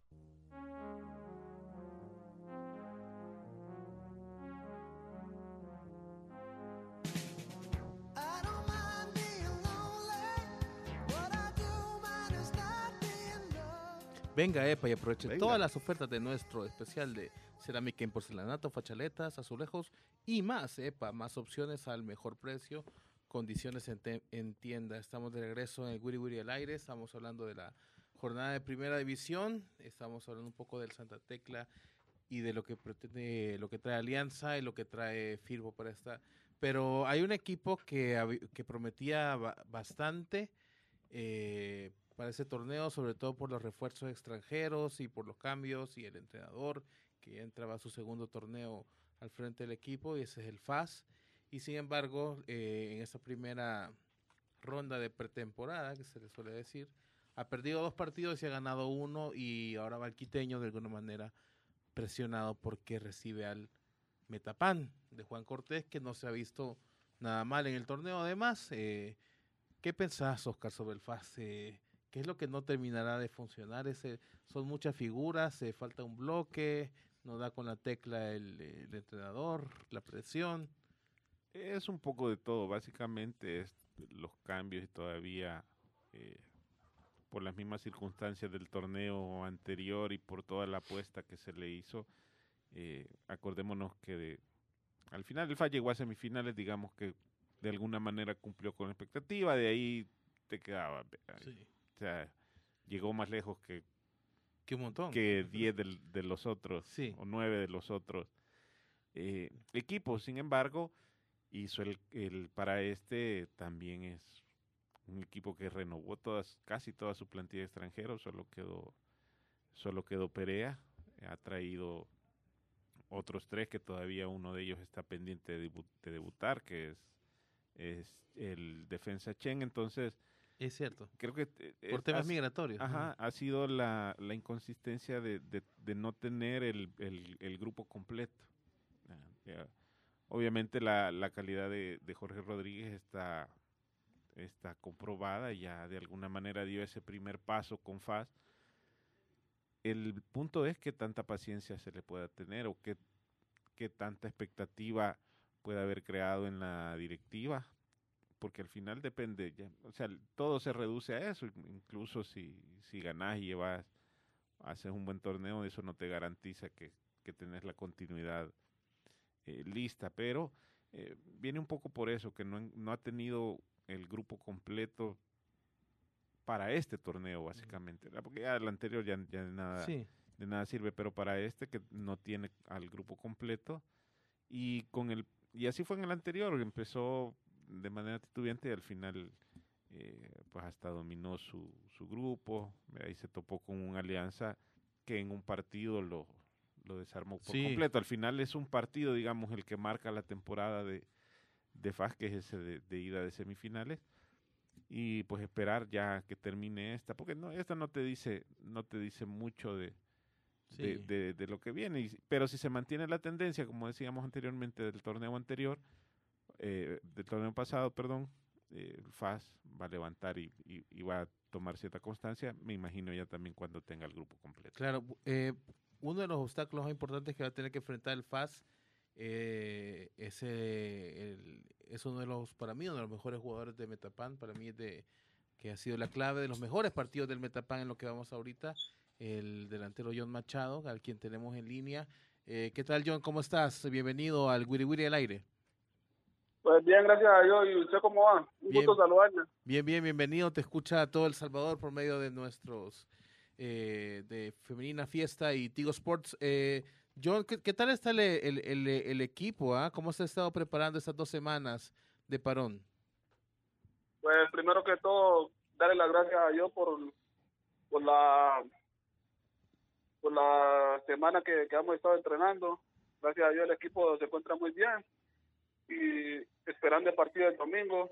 [SPEAKER 5] Venga, epa, y aproveche
[SPEAKER 7] Venga.
[SPEAKER 5] todas las ofertas de nuestro especial de cerámica en porcelanato, fachaletas, azulejos y más, epa, más opciones al mejor precio, condiciones en, te- en tienda. Estamos de regreso en el Wiri Wiri al aire, estamos hablando de la jornada de Primera División, estamos hablando un poco del Santa Tecla y de lo que pretende, lo que trae Alianza y lo que trae Firpo para esta. Pero hay un equipo que, hab- que prometía ba- bastante, eh, para ese torneo, sobre todo por los refuerzos extranjeros y por los cambios y el entrenador que ya entraba a su segundo torneo al frente del equipo, y ese es el F A S. Y sin embargo, eh, en esta primera ronda de pretemporada, que se le suele decir, ha perdido dos partidos y ha ganado uno, y ahora va el quiteño de alguna manera presionado porque recibe al Metapan de Juan Cortés, que no se ha visto nada mal en el torneo. Además, eh, ¿Qué pensás, Oscar, sobre el F A S? Eh, ¿Qué es lo que no terminará de funcionar? Ese, son muchas figuras, eh, falta un bloque, no da con la tecla el, el entrenador, la presión.
[SPEAKER 6] Es un poco de todo, básicamente es los cambios y todavía eh, por las mismas circunstancias del torneo anterior y por toda la apuesta que se le hizo. Eh, acordémonos que de, al final el F A S llegó a semifinales, digamos que de alguna manera cumplió con la expectativa, de ahí te quedaba.
[SPEAKER 5] Sí.
[SPEAKER 6] O sea, llegó más lejos que
[SPEAKER 5] que un montón,
[SPEAKER 6] que diez de, de los otros,
[SPEAKER 5] sí.
[SPEAKER 6] o nueve de los otros eh, equipos. Sin embargo, hizo el, el para este también es un equipo que renovó todas, casi toda su plantilla de extranjeros, solo quedó, solo quedó Perea, ha traído otros tres que todavía uno de ellos está pendiente de, debu de debutar, que es, es el defensa Chen. Entonces,
[SPEAKER 5] es cierto.
[SPEAKER 6] Creo que
[SPEAKER 5] eh, por temas has, migratorios.
[SPEAKER 6] Ajá, ¿no? Ha sido la, la inconsistencia de, de, de no tener el, el, el grupo completo. Ya, obviamente la, la calidad de, de Jorge Rodríguez está, está comprobada, ya de alguna manera dio ese primer paso con F A S. El punto es que tanta paciencia se le pueda tener o que, que tanta expectativa pueda haber creado en la directiva, porque al final depende, ya, o sea, todo se reduce a eso, incluso si, si ganás y llevas, haces un buen torneo, eso no te garantiza que, que tenés la continuidad eh, lista, pero eh, viene un poco por eso, que no, no ha tenido el grupo completo para este torneo, básicamente, ¿verdad? Porque ya el anterior ya, ya de, nada, sí. de nada sirve, pero para este que no tiene al grupo completo, y con el y así fue en el anterior, empezó de manera titubeante y al final eh, pues hasta dominó su, su grupo, ahí se topó con una alianza que en un partido lo, lo desarmó por sí. completo. Al final es un partido, digamos, el que marca la temporada de, de F A S, que es ese de, de ida de semifinales, y pues esperar ya que termine esta, porque no, esta no te dice, no te dice mucho de, sí. de, de, de lo que viene, y, pero si se mantiene la tendencia, como decíamos anteriormente del torneo anterior, Eh, del torneo pasado, perdón, eh, el F A S va a levantar y, y, y va a tomar cierta constancia, me imagino ya también cuando tenga el grupo completo.
[SPEAKER 5] Claro, eh, uno de los obstáculos más importantes que va a tener que enfrentar el F A S eh, es, eh, el, es uno de los, para mí, uno de los mejores jugadores de Metapan, para mí es de, que ha sido la clave de los mejores partidos del Metapan en lo que vamos ahorita, el delantero John Machado, al quien tenemos en línea. Eh, ¿Qué tal, John? ¿Cómo estás? Bienvenido al Wiri Wiri al aire.
[SPEAKER 12] Pues bien, gracias a Dios. ¿Y usted cómo va? Un bien, gusto saludarle.
[SPEAKER 5] Bien, bien, bienvenido. Te escucha todo El Salvador por medio de nuestros eh, de Femenina Fiesta y Tigo Sports. Eh, John, ¿qué, ¿qué tal está el, el, el, el equipo? ¿Ah? ¿Cómo se ha estado preparando estas dos semanas de parón?
[SPEAKER 12] Pues primero que todo, darle las gracias a Dios por, por la por la semana que, que hemos estado entrenando. Gracias a Dios el equipo se encuentra muy bien. Y esperando el partido del domingo,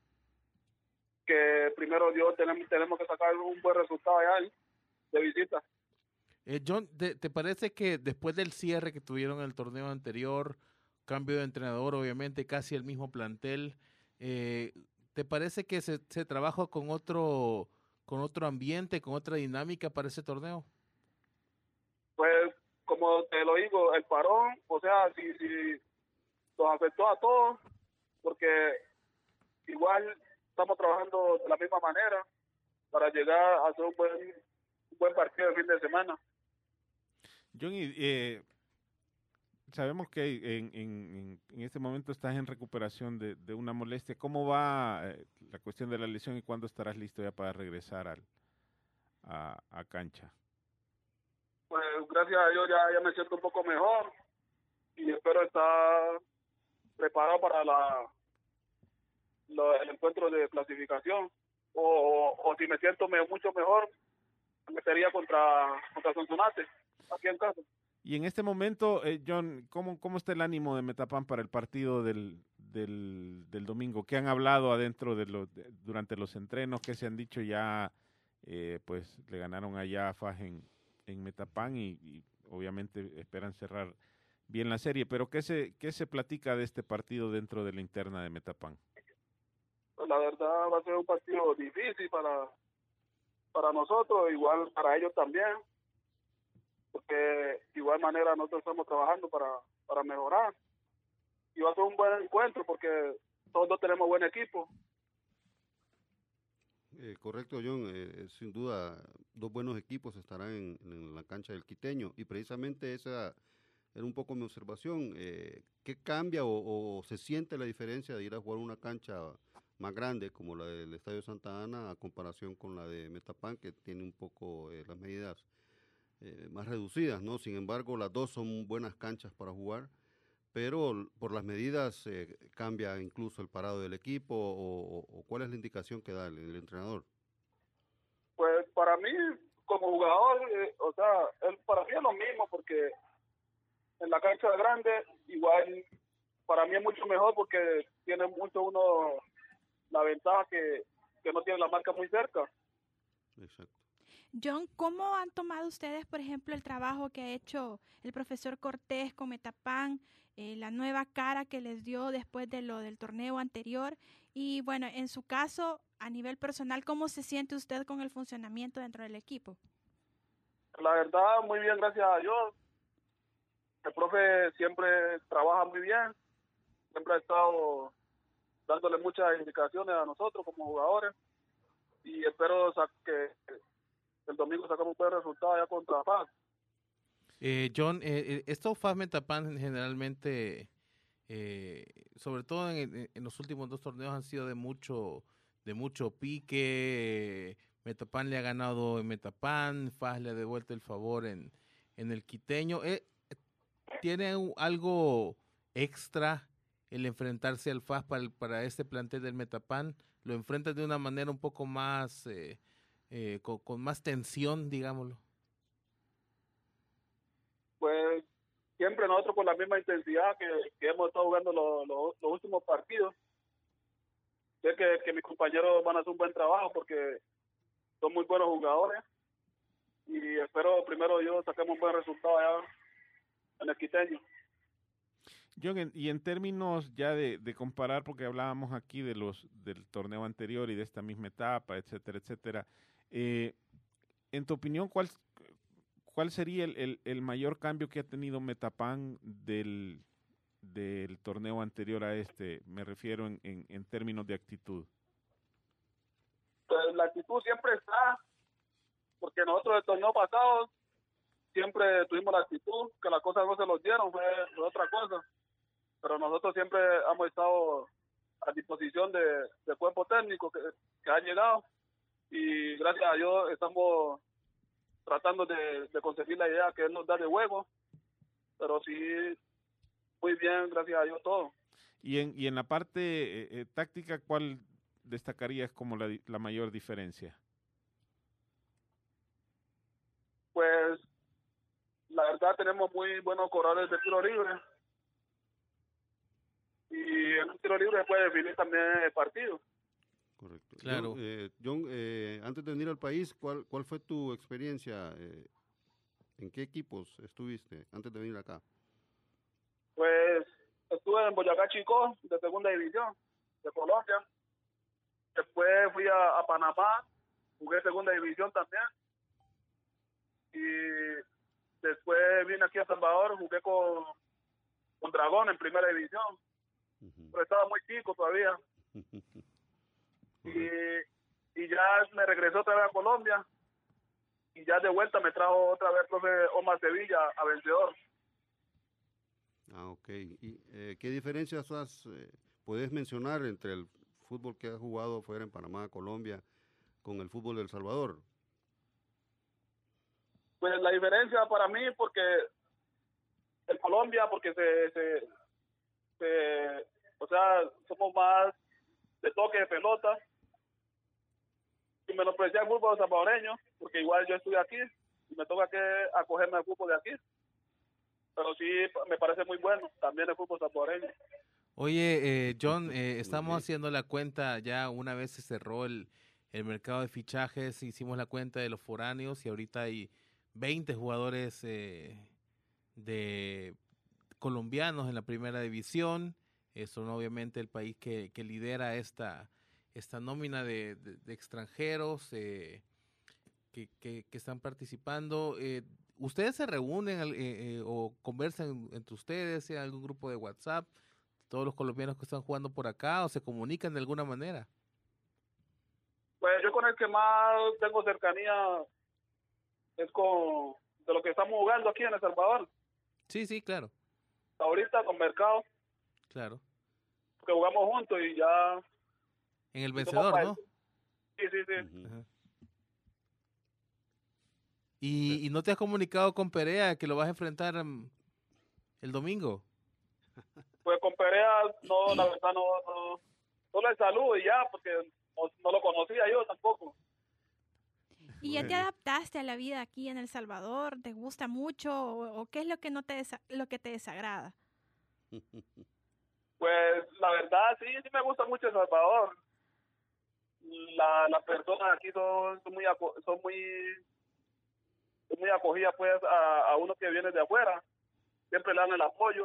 [SPEAKER 12] que primero Dios tenemos, tenemos que sacar un buen resultado allá de visita.
[SPEAKER 5] Eh, John, ¿te, ¿te parece que después del cierre que tuvieron en el torneo anterior, cambio de entrenador, obviamente casi el mismo plantel, eh, ¿te parece que se, se trabaja con otro, con otro ambiente, con otra dinámica para ese torneo?
[SPEAKER 12] Pues, como te lo digo, el parón, o sea, si... si nos afectó a todos, porque igual estamos trabajando de la misma manera para llegar a hacer un buen, un buen partido de fin de semana.
[SPEAKER 6] Johnny, eh, sabemos que en, en, en este momento estás en recuperación de, de una molestia. ¿Cómo va eh, la cuestión de la lesión y cuándo estarás listo ya para regresar al, a, a cancha?
[SPEAKER 12] Pues gracias a Dios ya, ya me siento un poco mejor y espero estar preparado para la, la el encuentro de clasificación o, o, o si me siento me, mucho mejor me metería contra contra Sonsonate aquí en casa.
[SPEAKER 6] Y en este momento, eh, John, ¿cómo, ¿cómo está el ánimo de Metapan para el partido del, del, del domingo? ¿Qué han hablado adentro de los de, durante los entrenos? ¿Qué se han dicho ya? Eh, pues le ganaron allá a F A S en, en Metapan y, y obviamente esperan cerrar bien la serie, pero ¿qué se qué se platica de este partido dentro de la interna de Metapan?
[SPEAKER 12] pues la verdad va a ser un partido difícil para, para nosotros, igual para ellos también, porque de igual manera nosotros estamos trabajando para, para mejorar. Y va a ser un buen encuentro porque todos tenemos buen equipo.
[SPEAKER 7] Eh, correcto, John. Eh, sin duda, dos buenos equipos estarán en, en la cancha del Quiteño. Y precisamente esa era un poco mi observación. Eh, ¿Qué cambia o, o se siente la diferencia de ir a jugar una cancha más grande como la del Estadio Santa Ana a comparación con la de Metapán, que tiene un poco eh, las medidas eh, más reducidas, ¿no? Sin embargo, las dos son buenas canchas para jugar, pero por las medidas eh, cambia incluso el parado del equipo o, o, o cuál es la indicación que da el, el entrenador.
[SPEAKER 12] Pues para mí, como jugador, eh, o sea, él, para mí es lo mismo porque en la cancha grande igual para mí es mucho mejor porque tiene mucho uno la ventaja que, que no tiene la marca muy cerca.
[SPEAKER 7] Exacto.
[SPEAKER 8] John, ¿cómo han tomado ustedes, por ejemplo, el trabajo que ha hecho el profesor Cortés con Metapán, eh, la nueva cara que les dio después de lo del torneo anterior? Y bueno, en su caso, a nivel personal, ¿cómo se siente usted con el funcionamiento dentro del equipo?
[SPEAKER 12] La verdad, muy bien, gracias a Dios. El profe siempre trabaja muy bien, siempre ha estado dándole muchas indicaciones a nosotros como jugadores y espero que el domingo sacamos un buen resultado ya contra F A S.
[SPEAKER 5] Eh, John, eh, estos F A S Metapán generalmente, eh, sobre todo en, en los últimos dos torneos, han sido de mucho de mucho pique. Metapán le ha ganado en Metapán, F A S le ha devuelto el favor en, en el Quiteño. Eh, ¿Tiene algo extra el enfrentarse al F A S para, para este plantel del Metapán? ¿Lo enfrentas de una manera un poco más, eh, eh, con, con más tensión, digámoslo?
[SPEAKER 12] Pues siempre nosotros con la misma intensidad que, que hemos estado jugando los, los, los últimos partidos. Sé que, que mis compañeros van a hacer un buen trabajo porque son muy buenos jugadores y espero primero yo saquemos un buen resultado allá en el Quiteño.
[SPEAKER 6] John, y en términos ya de, de comparar, porque hablábamos aquí de los del torneo anterior y de esta misma etapa, etcétera, etcétera, eh, en tu opinión, ¿cuál, cuál sería el, el, el mayor cambio que ha tenido Metapán del, del torneo anterior a este? Me refiero en, en, en términos de actitud.
[SPEAKER 12] Pues la actitud siempre está, porque nosotros el torneo pasado siempre tuvimos la actitud, que las cosas no se nos dieron, fue, fue otra cosa. Pero nosotros siempre hemos estado a disposición de, de cuerpo técnico que, que ha llegado y gracias a Dios estamos tratando de, de conseguir la idea que él nos da de juego, pero sí, muy bien, gracias a Dios todo.
[SPEAKER 6] Y en, y en la parte eh, eh, táctica, ¿cuál destacarías como la, la mayor diferencia?
[SPEAKER 12] Pues la verdad tenemos muy buenos corredores de tiro libre y en un tiro libre se puede definir también el partido.
[SPEAKER 7] Correcto.
[SPEAKER 5] Claro.
[SPEAKER 7] John, eh, John eh, antes de venir al país, ¿cuál, cuál fue tu experiencia? Eh, ¿En qué equipos estuviste antes de venir acá?
[SPEAKER 12] Pues estuve en Boyacá Chicó, de segunda división, de Colombia. Después fui a, a Panamá, jugué segunda división también. Y después vine aquí a Salvador, jugué con, con Dragón en primera división. Uh-huh. Pero estaba muy chico todavía. y, y ya me regresó otra vez a Colombia. Y ya de vuelta me trajo otra vez profe Omar Sevilla a Vencedor.
[SPEAKER 7] Ah, ok. ¿Y eh, qué diferencias has, eh, puedes mencionar entre el fútbol que has jugado fuera en Panamá, Colombia, con el fútbol de El Salvador?
[SPEAKER 12] Pues la diferencia para mí, porque en Colombia, porque se, se, se, o sea, somos más de toque de pelota, y menospreciar el fútbol salvadoreño, porque igual yo estoy aquí, y me toca que acogerme al fútbol de aquí, pero sí me parece muy bueno, también el fútbol salvadoreño.
[SPEAKER 5] Oye, eh, John, eh, estamos haciendo la cuenta, ya una vez se cerró el, el mercado de fichajes, hicimos la cuenta de los foráneos, y ahorita hay veinte jugadores eh, de colombianos en la primera división. Eh, son obviamente el país que, que lidera esta, esta nómina de, de, de extranjeros eh, que, que, que están participando. Eh, ¿Ustedes se reúnen eh, eh, o conversan entre ustedes en algún grupo de WhatsApp, todos los colombianos que están jugando por acá, o se comunican de alguna manera?
[SPEAKER 12] Pues yo con el que más tengo cercanía es con de lo que estamos jugando aquí en El Salvador.
[SPEAKER 5] Sí, sí, claro.
[SPEAKER 12] Ahorita con Mercado.
[SPEAKER 5] Claro.
[SPEAKER 12] Que jugamos juntos y ya...
[SPEAKER 5] En el vencedor, ¿no?
[SPEAKER 12] Sí, sí, sí.
[SPEAKER 5] Uh-huh. ¿Y, ¿Y no te has comunicado con Perea que lo vas a enfrentar um, el domingo?
[SPEAKER 12] Pues con Perea, no, la verdad, no, no, no le saludo y ya, porque no, no lo conocía yo tampoco.
[SPEAKER 8] ¿Y ya te adaptaste a la vida aquí en El Salvador? ¿Te gusta mucho o, o qué es lo que no te desa- lo que te desagrada?
[SPEAKER 12] Pues la verdad sí, sí me gusta mucho El Salvador. La, las personas aquí son, son muy aco- son muy son muy acogidas pues a, a uno que viene de afuera. Siempre le dan el apoyo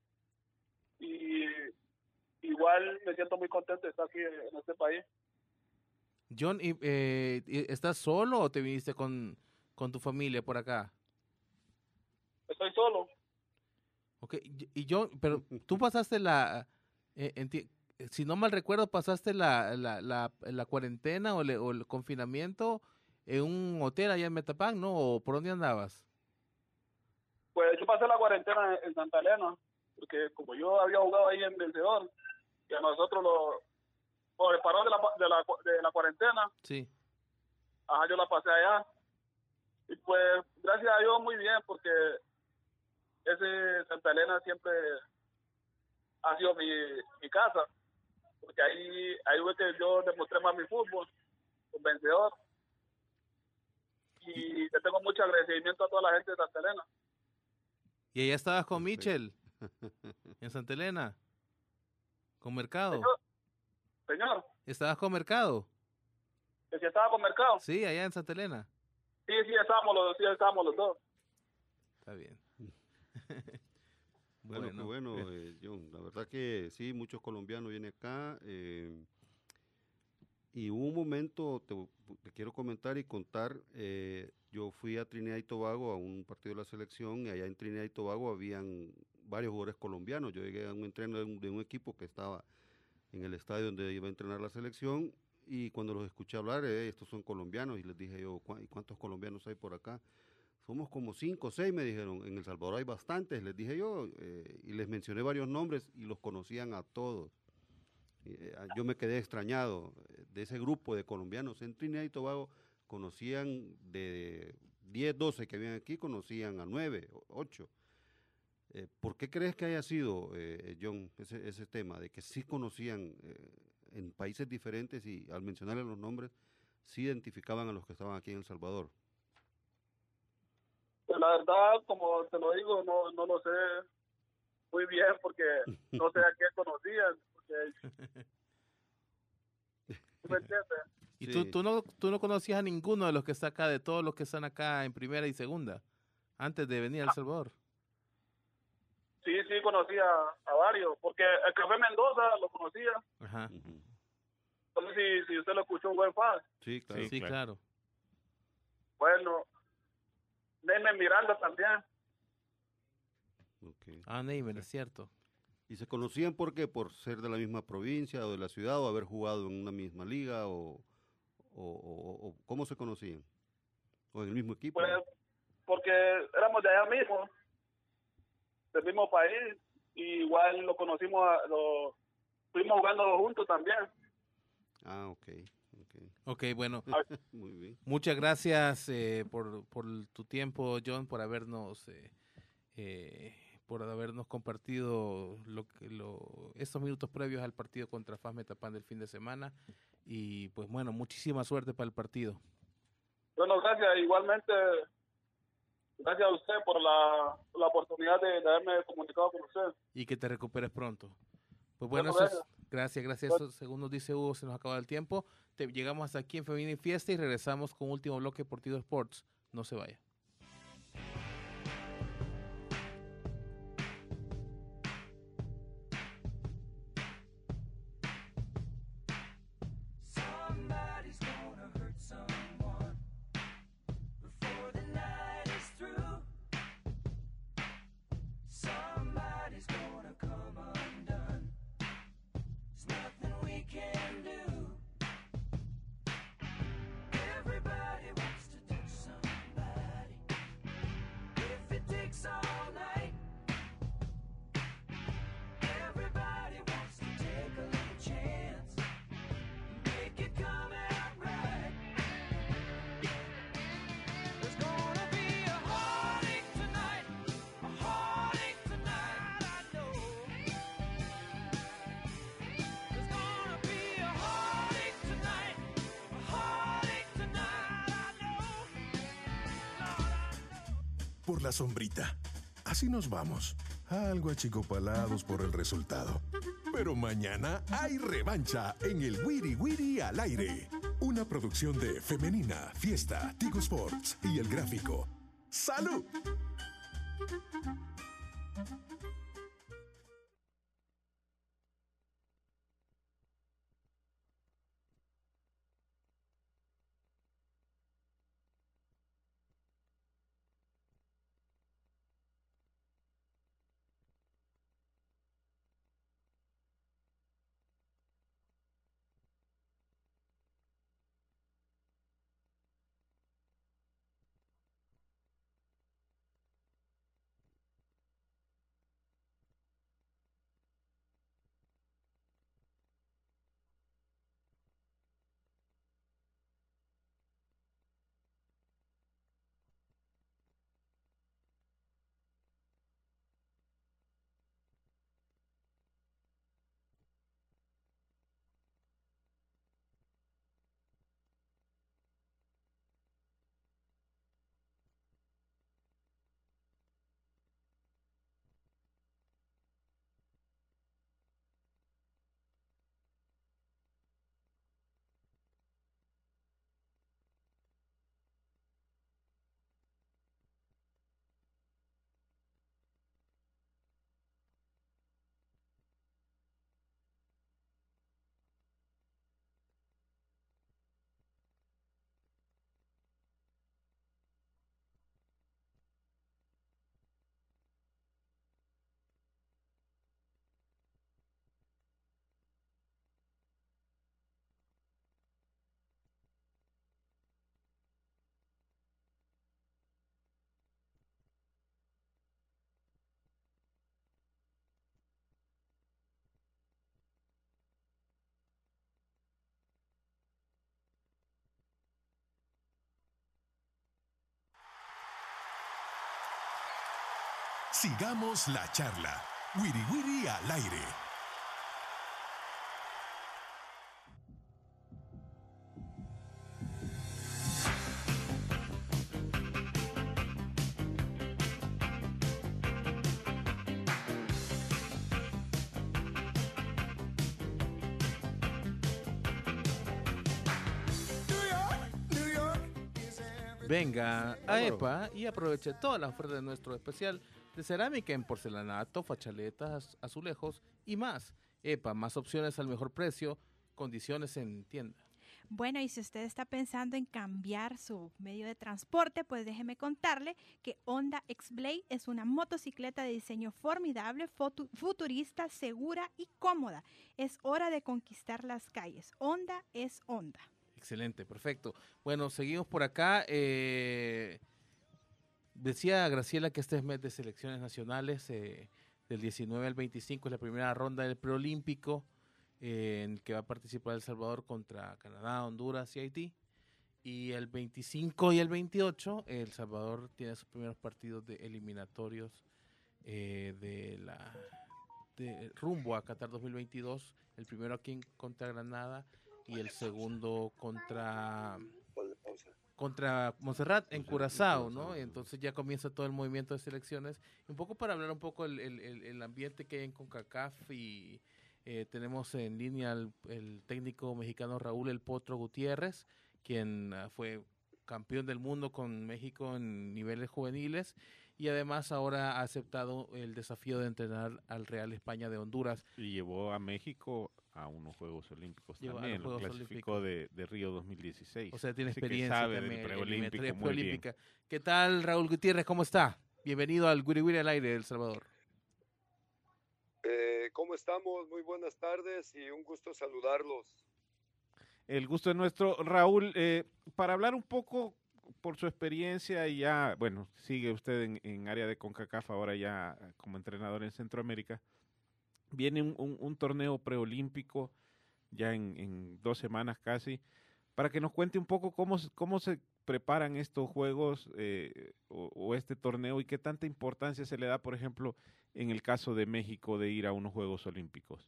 [SPEAKER 12] y igual me siento muy contento de estar aquí en este país.
[SPEAKER 5] John, eh, ¿estás solo o te viniste con, con tu familia por acá?
[SPEAKER 12] Estoy solo.
[SPEAKER 5] Okay, y yo, pero tú pasaste la, eh, enti- si no mal recuerdo, pasaste la, la, la, la cuarentena o, le, o el confinamiento en un hotel allá en Metapán, ¿no? ¿O por dónde andabas?
[SPEAKER 12] Pues yo pasé la cuarentena en Santa Elena, porque como yo había jugado ahí en Vencedor, y a nosotros lo, por el parón de la, de la, de la cuarentena,
[SPEAKER 5] sí.
[SPEAKER 12] Ajá, yo la pasé allá. Y pues, gracias a Dios, muy bien, porque ese Santa Elena siempre ha sido mi, mi casa, porque ahí, ahí fue que yo demostré más mi fútbol, con Vencedor. Y le tengo mucho agradecimiento a toda la gente de Santa Elena.
[SPEAKER 5] ¿Y allá estabas con Michel? ¿En Santa Elena? ¿Con Mercado?
[SPEAKER 12] Señor, señor.
[SPEAKER 5] ¿Estabas con Mercado?
[SPEAKER 12] ¿Que si estaba con Mercado?
[SPEAKER 5] Sí, allá en Santa Elena.
[SPEAKER 12] Sí, sí, estábamos los, sí, estábamos los dos.
[SPEAKER 5] Está bien.
[SPEAKER 7] Bueno, bueno, qué bueno, eh, John. La verdad que sí, muchos colombianos vienen acá. Eh, y hubo un momento, te, te quiero comentar y contar, eh, yo fui a Trinidad y Tobago a un partido de la selección y allá en Trinidad y Tobago habían varios jugadores colombianos. Yo llegué a un entreno de un, de un equipo que estaba en el estadio donde iba a entrenar la selección y cuando los escuché hablar, eh, estos son colombianos y les dije yo, ¿y cuántos colombianos hay por acá? Somos como cinco o seis, me dijeron. En El Salvador hay bastantes, les dije yo, eh, y les mencioné varios nombres y los conocían a todos. Eh, yo me quedé extrañado de ese grupo de colombianos. En Trinidad y Tobago conocían de diez, doce que habían aquí, conocían a nueve, ocho. Eh, ¿Por qué crees que haya sido, eh, John, ese, ese tema, de que sí conocían eh, en países diferentes y al mencionarles los nombres, sí identificaban a los que estaban aquí en El Salvador?
[SPEAKER 12] Pues la verdad, como te lo digo, no, no lo sé muy bien porque no sé a quién conocían. Porque, ¿tú me entiendes?
[SPEAKER 5] ¿Y
[SPEAKER 7] Sí.
[SPEAKER 5] tú, tú, no, tú no conocías a ninguno de los que está acá, de todos los que están acá en primera y segunda, antes de venir a El Salvador?
[SPEAKER 12] Sí, sí, conocía a varios, porque el Café Mendoza lo conocía.
[SPEAKER 5] Ajá.
[SPEAKER 12] No sé si, si usted lo escuchó en Buen Faz.
[SPEAKER 7] Sí, claro.
[SPEAKER 5] Sí, claro.
[SPEAKER 12] Bueno, Neymer Miranda también.
[SPEAKER 7] Okay.
[SPEAKER 5] Ah, Neymer, es cierto.
[SPEAKER 7] ¿Y se conocían por qué? ¿Por ser de la misma provincia o de la ciudad o haber jugado en una misma liga o, o, o, o cómo se conocían? ¿O en el mismo equipo?
[SPEAKER 12] Pues, porque éramos de allá mismo, del mismo país, y igual lo conocimos, a- lo fuimos jugando juntos también.
[SPEAKER 7] Ah, ok. okay.
[SPEAKER 5] Ok, bueno.
[SPEAKER 7] Muy bien.
[SPEAKER 5] Muchas gracias eh, por, por tu tiempo, John, por habernos eh, eh, por habernos compartido lo, que- lo, estos minutos previos al partido contra F A S Metapán del fin de semana. Y pues bueno, muchísima suerte para el partido.
[SPEAKER 12] Bueno, gracias, igualmente, gracias a usted por la, la oportunidad de, de haberme comunicado con usted.
[SPEAKER 5] Y que te recuperes pronto. Pues bueno,
[SPEAKER 12] Bueno,
[SPEAKER 5] eso es- gracias, gracias. Eso, según nos dice Hugo, se nos acaba el tiempo. Te, llegamos hasta aquí en Femenina y Fiesta y regresamos con último bloque Deportivo Sports. No se vaya.
[SPEAKER 1] por la sombrita. Así nos vamos, algo achicopalados por el resultado. Pero mañana hay revancha en el Wiri Wiri al aire. Una producción de Femenina, Fiesta, Tigo Sports y El Gráfico. ¡Salud! Sigamos la charla. Wiri Wiri al aire.
[SPEAKER 5] Venga a EPA y aproveche todas las ofertas de nuestro especial de cerámica en porcelanato, fachaletas, azulejos y más. EPA, más opciones al mejor precio, condiciones en tienda.
[SPEAKER 8] Bueno, y si usted está pensando en cambiar su medio de transporte, pues déjeme contarle que Honda X-Blade es una motocicleta de diseño formidable, futurista, segura y cómoda. Es hora de conquistar las calles. Honda es Honda.
[SPEAKER 5] Excelente, perfecto. Bueno, seguimos por acá. Eh, decía Graciela que este es mes de selecciones nacionales, eh, del diecinueve al veinticinco es la primera ronda del preolímpico, eh, en que va a participar El Salvador contra Canadá, Honduras y Haití. Y el veinticinco y el veintiocho, El Salvador tiene sus primeros partidos de eliminatorios eh, de la de rumbo a Qatar dos mil veintidós. El primero aquí en, contra Granada y el segundo contra contra Montserrat en Curazao, ¿no? Entonces ya comienza todo el movimiento de selecciones. Un poco para hablar un poco el, el, el ambiente que hay en CONCACAF y eh, tenemos en línea el, el técnico mexicano Raúl El Potro Gutiérrez, quien uh, fue campeón del mundo con México en niveles juveniles y además ahora ha aceptado el desafío de entrenar al Real España de Honduras.
[SPEAKER 6] Y llevó a México a unos Juegos Olímpicos
[SPEAKER 5] Llevó
[SPEAKER 6] también,
[SPEAKER 5] Juegos
[SPEAKER 6] lo clasificó
[SPEAKER 5] Olímpicos.
[SPEAKER 6] de, de Río dos mil dieciséis.
[SPEAKER 5] O sea, tiene
[SPEAKER 6] Así
[SPEAKER 5] experiencia
[SPEAKER 6] que sabe
[SPEAKER 5] también
[SPEAKER 6] del
[SPEAKER 5] en
[SPEAKER 6] preolímpico
[SPEAKER 5] eliminatoria
[SPEAKER 6] muy bien.
[SPEAKER 5] preolímpica. ¿Qué tal, Raúl Gutiérrez? ¿Cómo está? Bienvenido al Wiri Wiri al aire de El Salvador.
[SPEAKER 13] Eh, ¿Cómo estamos? Muy buenas tardes y un gusto saludarlos.
[SPEAKER 6] El gusto es nuestro. Raúl, eh, para hablar un poco por su experiencia y ya, bueno, sigue usted en, en área de CONCACAF, ahora ya como entrenador en Centroamérica. Viene un, un, un torneo preolímpico ya en, en dos semanas casi, para que nos cuente un poco cómo, cómo se preparan estos juegos eh, o, o este torneo y qué tanta importancia se le da, por ejemplo, en el caso de México de ir a unos Juegos Olímpicos.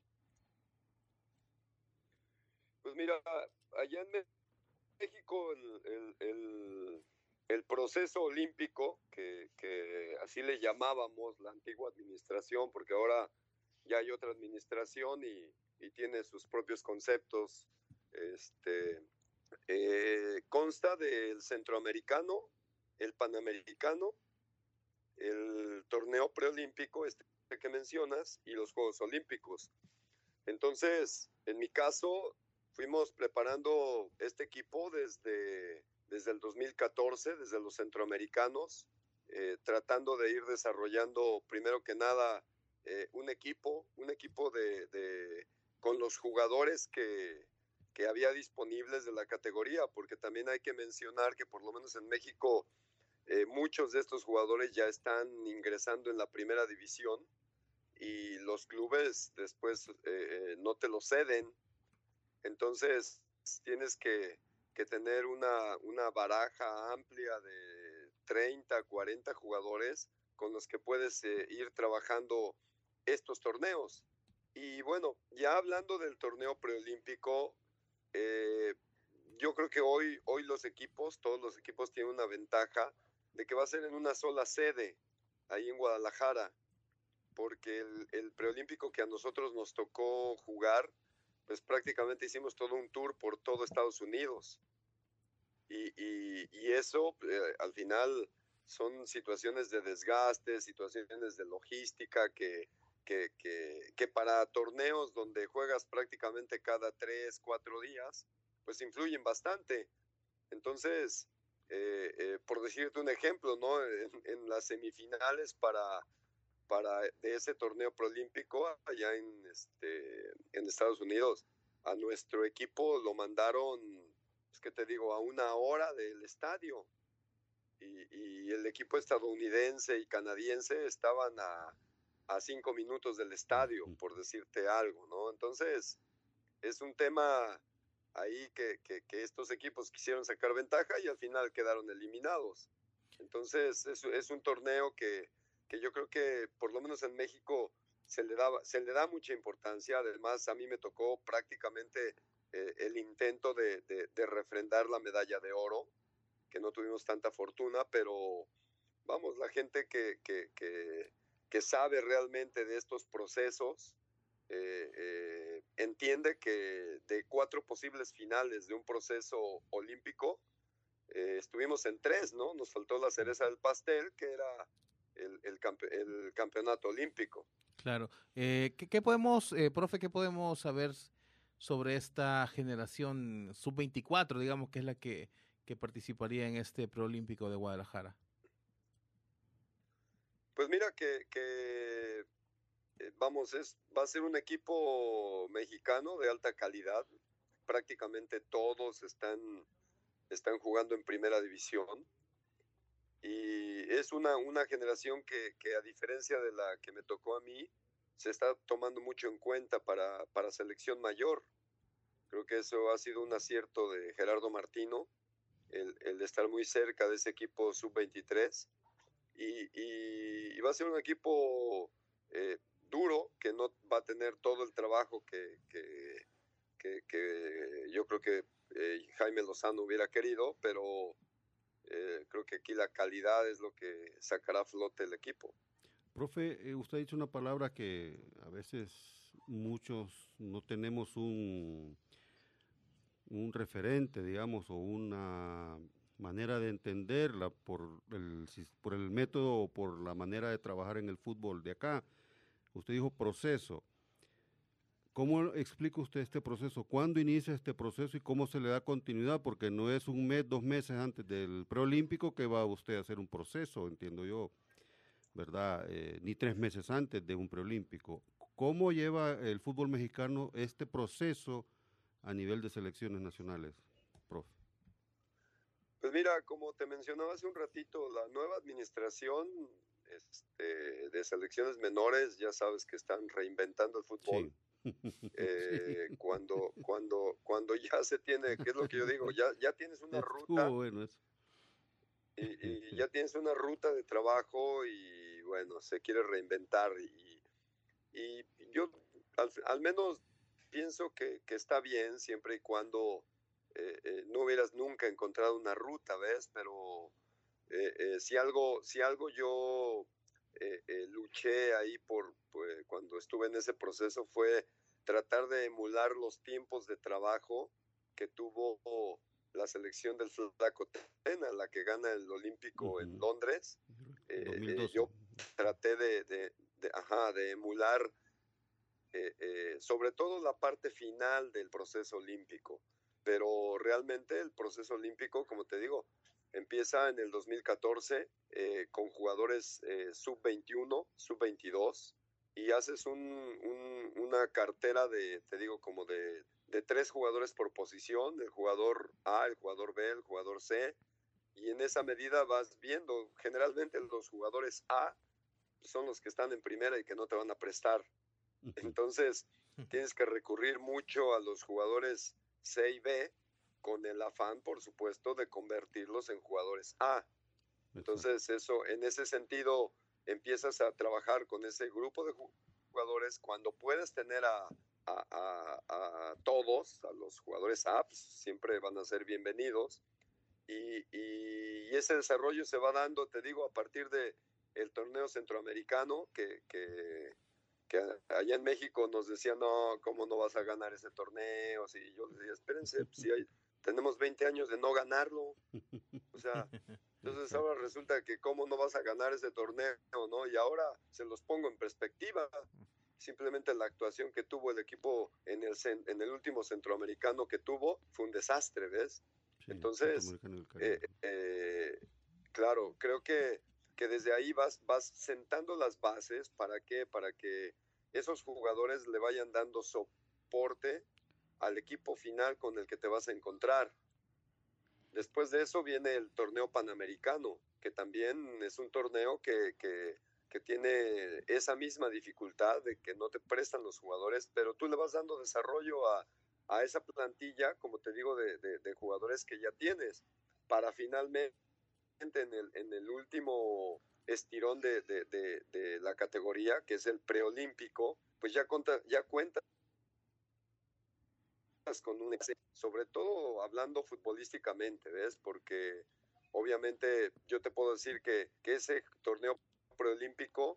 [SPEAKER 13] Pues mira, allá en México el, el, el, el proceso olímpico, que, que así le llamábamos la antigua administración, porque ahora ya hay otra administración y, y tiene sus propios conceptos, este, eh, consta del centroamericano, el panamericano, el torneo preolímpico, este que mencionas, y los Juegos Olímpicos. Entonces, en mi caso, fuimos preparando este equipo desde, desde el dos mil catorce, desde los centroamericanos, eh, tratando de ir desarrollando, primero que nada, eh, un equipo, un equipo de, de, con los jugadores que, que había disponibles de la categoría, porque también hay que mencionar que por lo menos en México eh, muchos de estos jugadores ya están ingresando en la primera división y los clubes después eh, no te lo ceden. Entonces tienes que, que tener una, una baraja amplia de treinta, cuarenta jugadores con los que puedes eh, ir trabajando estos torneos. Y bueno, ya hablando del torneo preolímpico, eh, yo creo que hoy, hoy los equipos, todos los equipos tienen una ventaja de que va a ser en una sola sede, ahí en Guadalajara, porque el, el preolímpico que a nosotros nos tocó jugar, pues prácticamente hicimos todo un tour por todo Estados Unidos. Y, y, y eso, eh, al final, son situaciones de desgaste, situaciones de logística que, que, que, que para torneos donde juegas prácticamente cada tres, cuatro días, pues influyen bastante. Entonces, eh, eh, por decirte un ejemplo, ¿no? En, en las semifinales para... para de ese torneo preolímpico allá en, este, en Estados Unidos, a nuestro equipo lo mandaron, es que te digo, a una hora del estadio, y, y el equipo estadounidense y canadiense estaban a, a cinco minutos del estadio, por decirte algo, ¿no? Entonces, es un tema ahí que, que, que estos equipos quisieron sacar ventaja y al final quedaron eliminados. Entonces, es, es un torneo que que yo creo que por lo menos en México se le, daba, se le da mucha importancia. Además, a mí me tocó prácticamente eh, el intento de, de, de refrendar la medalla de oro, que no tuvimos tanta fortuna, pero vamos, la gente que, que, que, que sabe realmente de estos procesos eh, eh, entiende que de cuatro posibles finales de un proceso olímpico, eh, estuvimos en tres, ¿no? Nos faltó la cereza del pastel, que era El, el, campe, el campeonato olímpico.
[SPEAKER 5] Claro. Eh, ¿qué, ¿Qué podemos, eh, profe, qué podemos saber sobre esta generación sub veinticuatro, digamos, que es la que, que participaría en este preolímpico de Guadalajara?
[SPEAKER 13] Pues mira que, que eh, vamos, es, va a ser un equipo mexicano de alta calidad. Prácticamente todos están, están jugando en primera división. Y es una, una generación que, que a diferencia de la que me tocó a mí, se está tomando mucho en cuenta para, para selección mayor. Creo que eso ha sido un acierto de Gerardo Martino, el, el de estar muy cerca de ese equipo sub veintitrés. Y, y, y va a ser un equipo eh, duro, que no va a tener todo el trabajo que, que, que, que yo creo que eh, Jaime Lozano hubiera querido, pero... Eh, creo que aquí la calidad es lo que sacará a flote el equipo.
[SPEAKER 7] Profe, eh, usted ha dicho una palabra que a veces muchos no tenemos un, un referente, digamos, o una manera de entenderla por el, por el método o por la manera de trabajar en el fútbol de acá. Usted dijo proceso. ¿Cómo explica usted este proceso? ¿Cuándo inicia este proceso y cómo se le da continuidad? Porque no es un mes, dos meses antes del preolímpico que va usted a hacer un proceso, entiendo yo, ¿verdad? Eh, ni tres meses antes de un preolímpico. ¿Cómo lleva el fútbol mexicano este proceso a nivel de selecciones nacionales, profe?
[SPEAKER 13] Pues mira, como te mencionaba hace un ratito, la nueva administración este, de selecciones menores, ya sabes que están reinventando el fútbol. Sí. Eh, sí. cuando cuando cuando ya se tiene, que es lo que yo digo, ya ya tienes una ruta
[SPEAKER 7] bueno eso.
[SPEAKER 13] Y, y ya tienes una ruta de trabajo y bueno, se quiere reinventar y, y yo al, al menos pienso que, que está bien siempre y cuando eh, eh, no hubieras nunca encontrado una ruta, ¿ves? Pero Eh, eh, si algo, si algo yo eh, eh, luché ahí por, pues, cuando estuve en ese proceso fue tratar de emular los tiempos de trabajo que tuvo la selección del Flaco Tena, la que gana el Olímpico uh-huh. en Londres. Eh, eh, yo traté de, de, de, ajá, de emular eh, eh, sobre todo la parte final del proceso olímpico, pero realmente el proceso olímpico, como te digo, empieza en el dos mil catorce eh, con jugadores eh, sub veintiuno, sub veintidós, y haces un, un, una cartera de, te digo, como de, de tres jugadores por posición, el jugador A, el jugador B, el jugador C, y en esa medida vas viendo, generalmente los jugadores A son los que están en primera y que no te van a prestar. Entonces, tienes que recurrir mucho a los jugadores C y B, con el afán, por supuesto, de convertirlos en jugadores A. Entonces, eso, en ese sentido, empiezas a trabajar con ese grupo de jugadores. Cuando puedes tener a, a, a, a todos, a los jugadores A, pues, siempre van a ser bienvenidos. Y, y, y ese desarrollo se va dando, te digo, a partir de el torneo centroamericano, que, que, que allá en México nos decían, no, ¿cómo no vas a ganar ese torneo? Y yo les decía, espérense, si hay, tenemos veinte años de no ganarlo. O sea, entonces ahora resulta que cómo no vas a ganar ese torneo, ¿no? Y ahora se los pongo en perspectiva. Simplemente la actuación que tuvo el equipo en el, en el último centroamericano que tuvo fue un desastre, ¿ves? Sí, entonces, eh, eh, claro, creo que, que desde ahí vas, vas sentando las bases para que, para que esos jugadores le vayan dando soporte al equipo final con el que te vas a encontrar. Después de eso viene el torneo panamericano, que también es un torneo que, que, que tiene esa misma dificultad de que no te prestan los jugadores, pero tú le vas dando desarrollo a, a esa plantilla, como te digo, de, de, de jugadores que ya tienes, para finalmente en el, en el último estirón de, de, de, de la categoría, que es el preolímpico, pues ya, conta, ya cuentas con un excel, sobre todo hablando futbolísticamente, ¿ves? Porque obviamente yo te puedo decir que, que ese torneo preolímpico,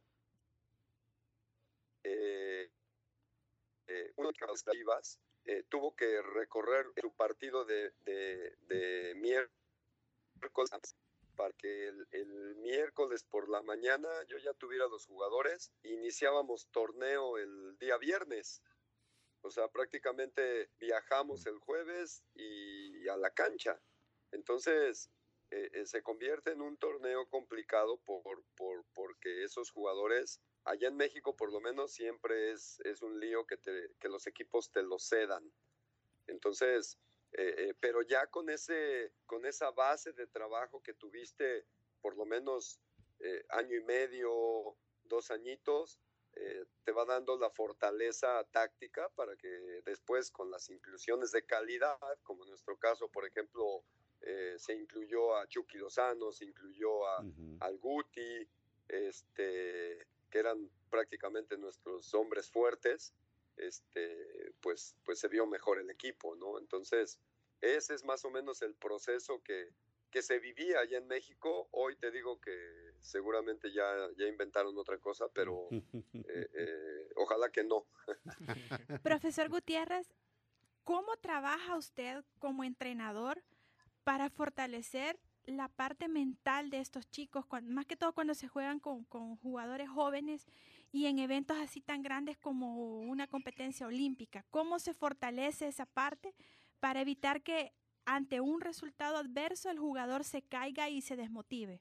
[SPEAKER 13] eh, eh, uno de las vivas, eh, tuvo que recorrer su partido de, de, de miércoles para que el, el miércoles por la mañana yo ya tuviera los jugadores. Iniciábamos torneo el día viernes. O sea, prácticamente viajamos el jueves y a la cancha. Entonces, eh, eh, se convierte en un torneo complicado por, por, porque esos jugadores, allá en México por lo menos, siempre es, es un lío que, te, que los equipos te lo cedan. Entonces, eh, eh, pero ya con, ese, con esa base de trabajo que tuviste por lo menos eh, año y medio, dos añitos, Eh, te va dando la fortaleza táctica para que después con las inclusiones de calidad, como en nuestro caso, por ejemplo, eh, se incluyó a Chucky Lozano, se incluyó a, uh-huh. al Guti, este, que eran prácticamente nuestros hombres fuertes, este, pues, pues se vio mejor el equipo, ¿no? Entonces, ese es más o menos el proceso que, que se vivía allá en México. Hoy te digo que seguramente ya, ya inventaron otra cosa, pero eh, eh, ojalá que no.
[SPEAKER 8] Profesor Gutiérrez, ¿cómo trabaja usted como entrenador para fortalecer la parte mental de estos chicos, cuando, más que todo cuando se juegan con, con jugadores jóvenes y en eventos así tan grandes como una competencia olímpica? ¿Cómo se fortalece esa parte para evitar que ante un resultado adverso el jugador se caiga y se desmotive?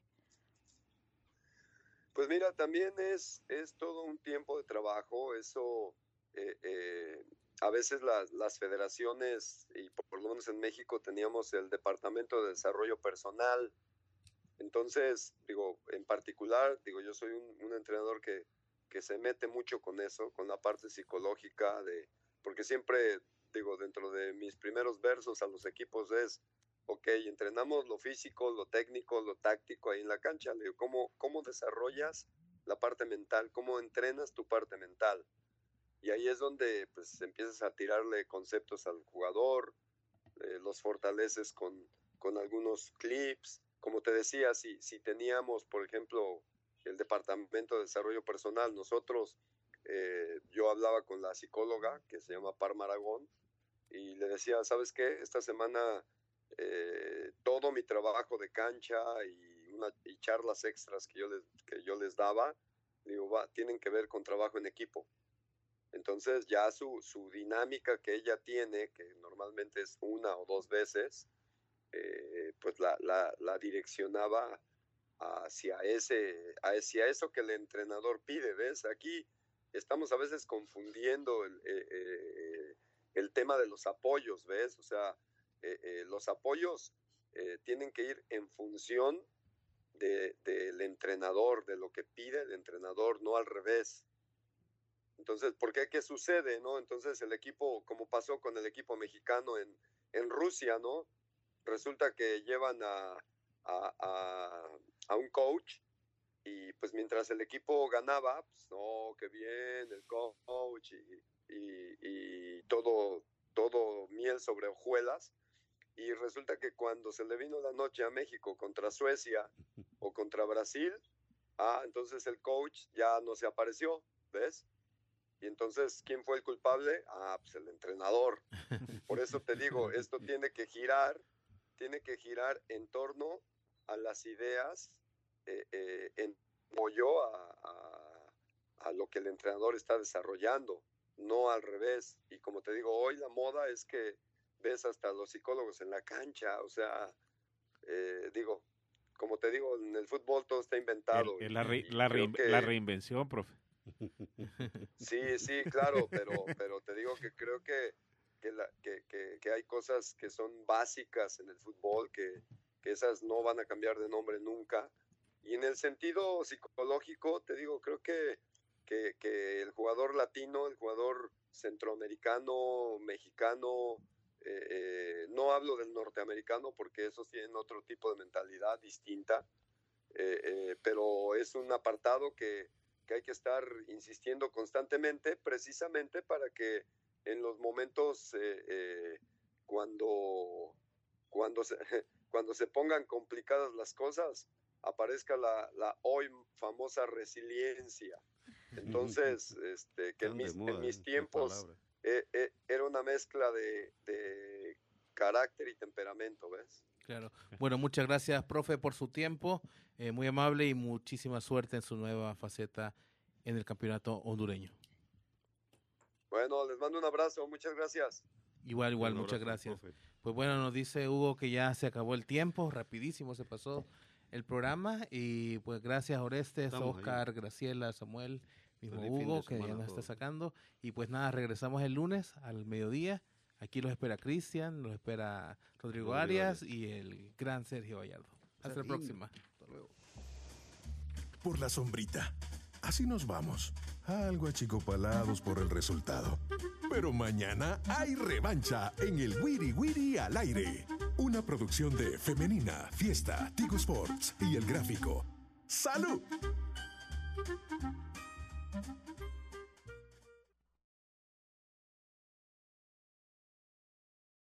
[SPEAKER 13] Pues mira, también es, es todo un tiempo de trabajo. Eso, eh, eh, a veces las, las federaciones, y por, por lo menos en México teníamos el Departamento de Desarrollo Personal. Entonces, digo, en particular, digo, yo soy un, un entrenador que, que se mete mucho con eso, con la parte psicológica, de, porque siempre, digo, dentro de mis primeros versos a los equipos es, ok, entrenamos lo físico, lo técnico, lo táctico ahí en la cancha. Le digo, ¿cómo, cómo desarrollas la parte mental? ¿Cómo entrenas tu parte mental? Y ahí es donde pues empiezas a tirarle conceptos al jugador, eh, los fortaleces con, con algunos clips, como te decía, si, si teníamos, por ejemplo, el Departamento de Desarrollo Personal, nosotros, eh, yo hablaba con la psicóloga que se llama Parma Aragón y le decía, ¿sabes qué? Esta semana eh, todo mi trabajo de cancha y, una, y charlas extras que yo les, que yo les daba, digo, va, tienen que ver con trabajo en equipo. Entonces ya su, su dinámica que ella tiene, que normalmente es una o dos veces, eh, pues la, la, la direccionaba hacia, ese, hacia eso que el entrenador pide, ¿ves? Aquí estamos a veces confundiendo el, eh, eh, el tema de los apoyos, ¿ves? O sea, eh, eh, los apoyos eh, tienen que ir en función de, del entrenador, de lo que pide el entrenador, no al revés. Entonces, ¿por qué? ¿Qué sucede, no? Entonces el equipo, como pasó con el equipo mexicano en, en Rusia, ¿no? Resulta que llevan a, a, a, a un coach y pues mientras el equipo ganaba, pues no, qué bien, el coach y, y, y todo, todo miel sobre hojuelas. Y resulta que cuando se le vino la noche a México contra Suecia o contra Brasil, ah, entonces el coach ya no se apareció, ¿ves? Y entonces, ¿quién fue el culpable? Ah, pues el entrenador. Por eso te digo, esto tiene que girar, tiene que girar en torno a las ideas, eh, eh, en apoyo a, a, a lo que el entrenador está desarrollando, no al revés. Y como te digo, hoy la moda es que ves hasta los psicólogos en la cancha, o sea, eh, digo, como te digo, en el fútbol todo está inventado.
[SPEAKER 6] El, el, la, re,
[SPEAKER 13] y,
[SPEAKER 6] la,
[SPEAKER 13] y
[SPEAKER 6] re,
[SPEAKER 13] que...
[SPEAKER 6] la reinvención, profe.
[SPEAKER 13] Sí, sí, claro, pero, pero te digo que creo que, que, la, que, que, que hay cosas que son básicas en el fútbol, que, que esas no van a cambiar de nombre nunca. Y en el sentido psicológico, te digo, creo que, que, que el jugador latino, el jugador centroamericano, mexicano, eh, eh, no hablo del norteamericano porque esos tienen otro tipo de mentalidad distinta, eh, eh, pero es un apartado que que hay que estar insistiendo constantemente, precisamente para que en los momentos eh, eh, cuando, cuando, se, cuando se pongan complicadas las cosas, aparezca la, la hoy famosa resiliencia. Entonces, este, que en mis, moda, en mis tiempos eh, eh, era una mezcla de, de carácter y temperamento, ¿ves?
[SPEAKER 5] Claro. Bueno, muchas gracias, profe, por su tiempo, eh, muy amable y muchísima suerte en su nueva faceta en el campeonato hondureño.
[SPEAKER 13] Bueno, les mando un abrazo, muchas gracias.
[SPEAKER 5] Igual, igual, un muchas abrazo, gracias. Profe. Pues bueno, nos dice Hugo que ya se acabó el tiempo, rapidísimo se pasó el programa y pues gracias Orestes, Estamos Oscar, ahí. Graciela, Samuel, mismo Feliz Hugo que ya nos está sacando y pues nada, regresamos el lunes al mediodía. Aquí los espera Cristian, los espera Rodrigo, Rodrigo Arias, Arias y el gran Sergio Gallardo. Hasta Sergio. La próxima. Hasta luego.
[SPEAKER 1] Por la sombrita. Así nos vamos. Algo achicopalados por el resultado. Pero mañana hay revancha en el Wiri Wiri al aire. Una producción de Femenina, Fiesta, Tigo Sports y El Gráfico. ¡Salud!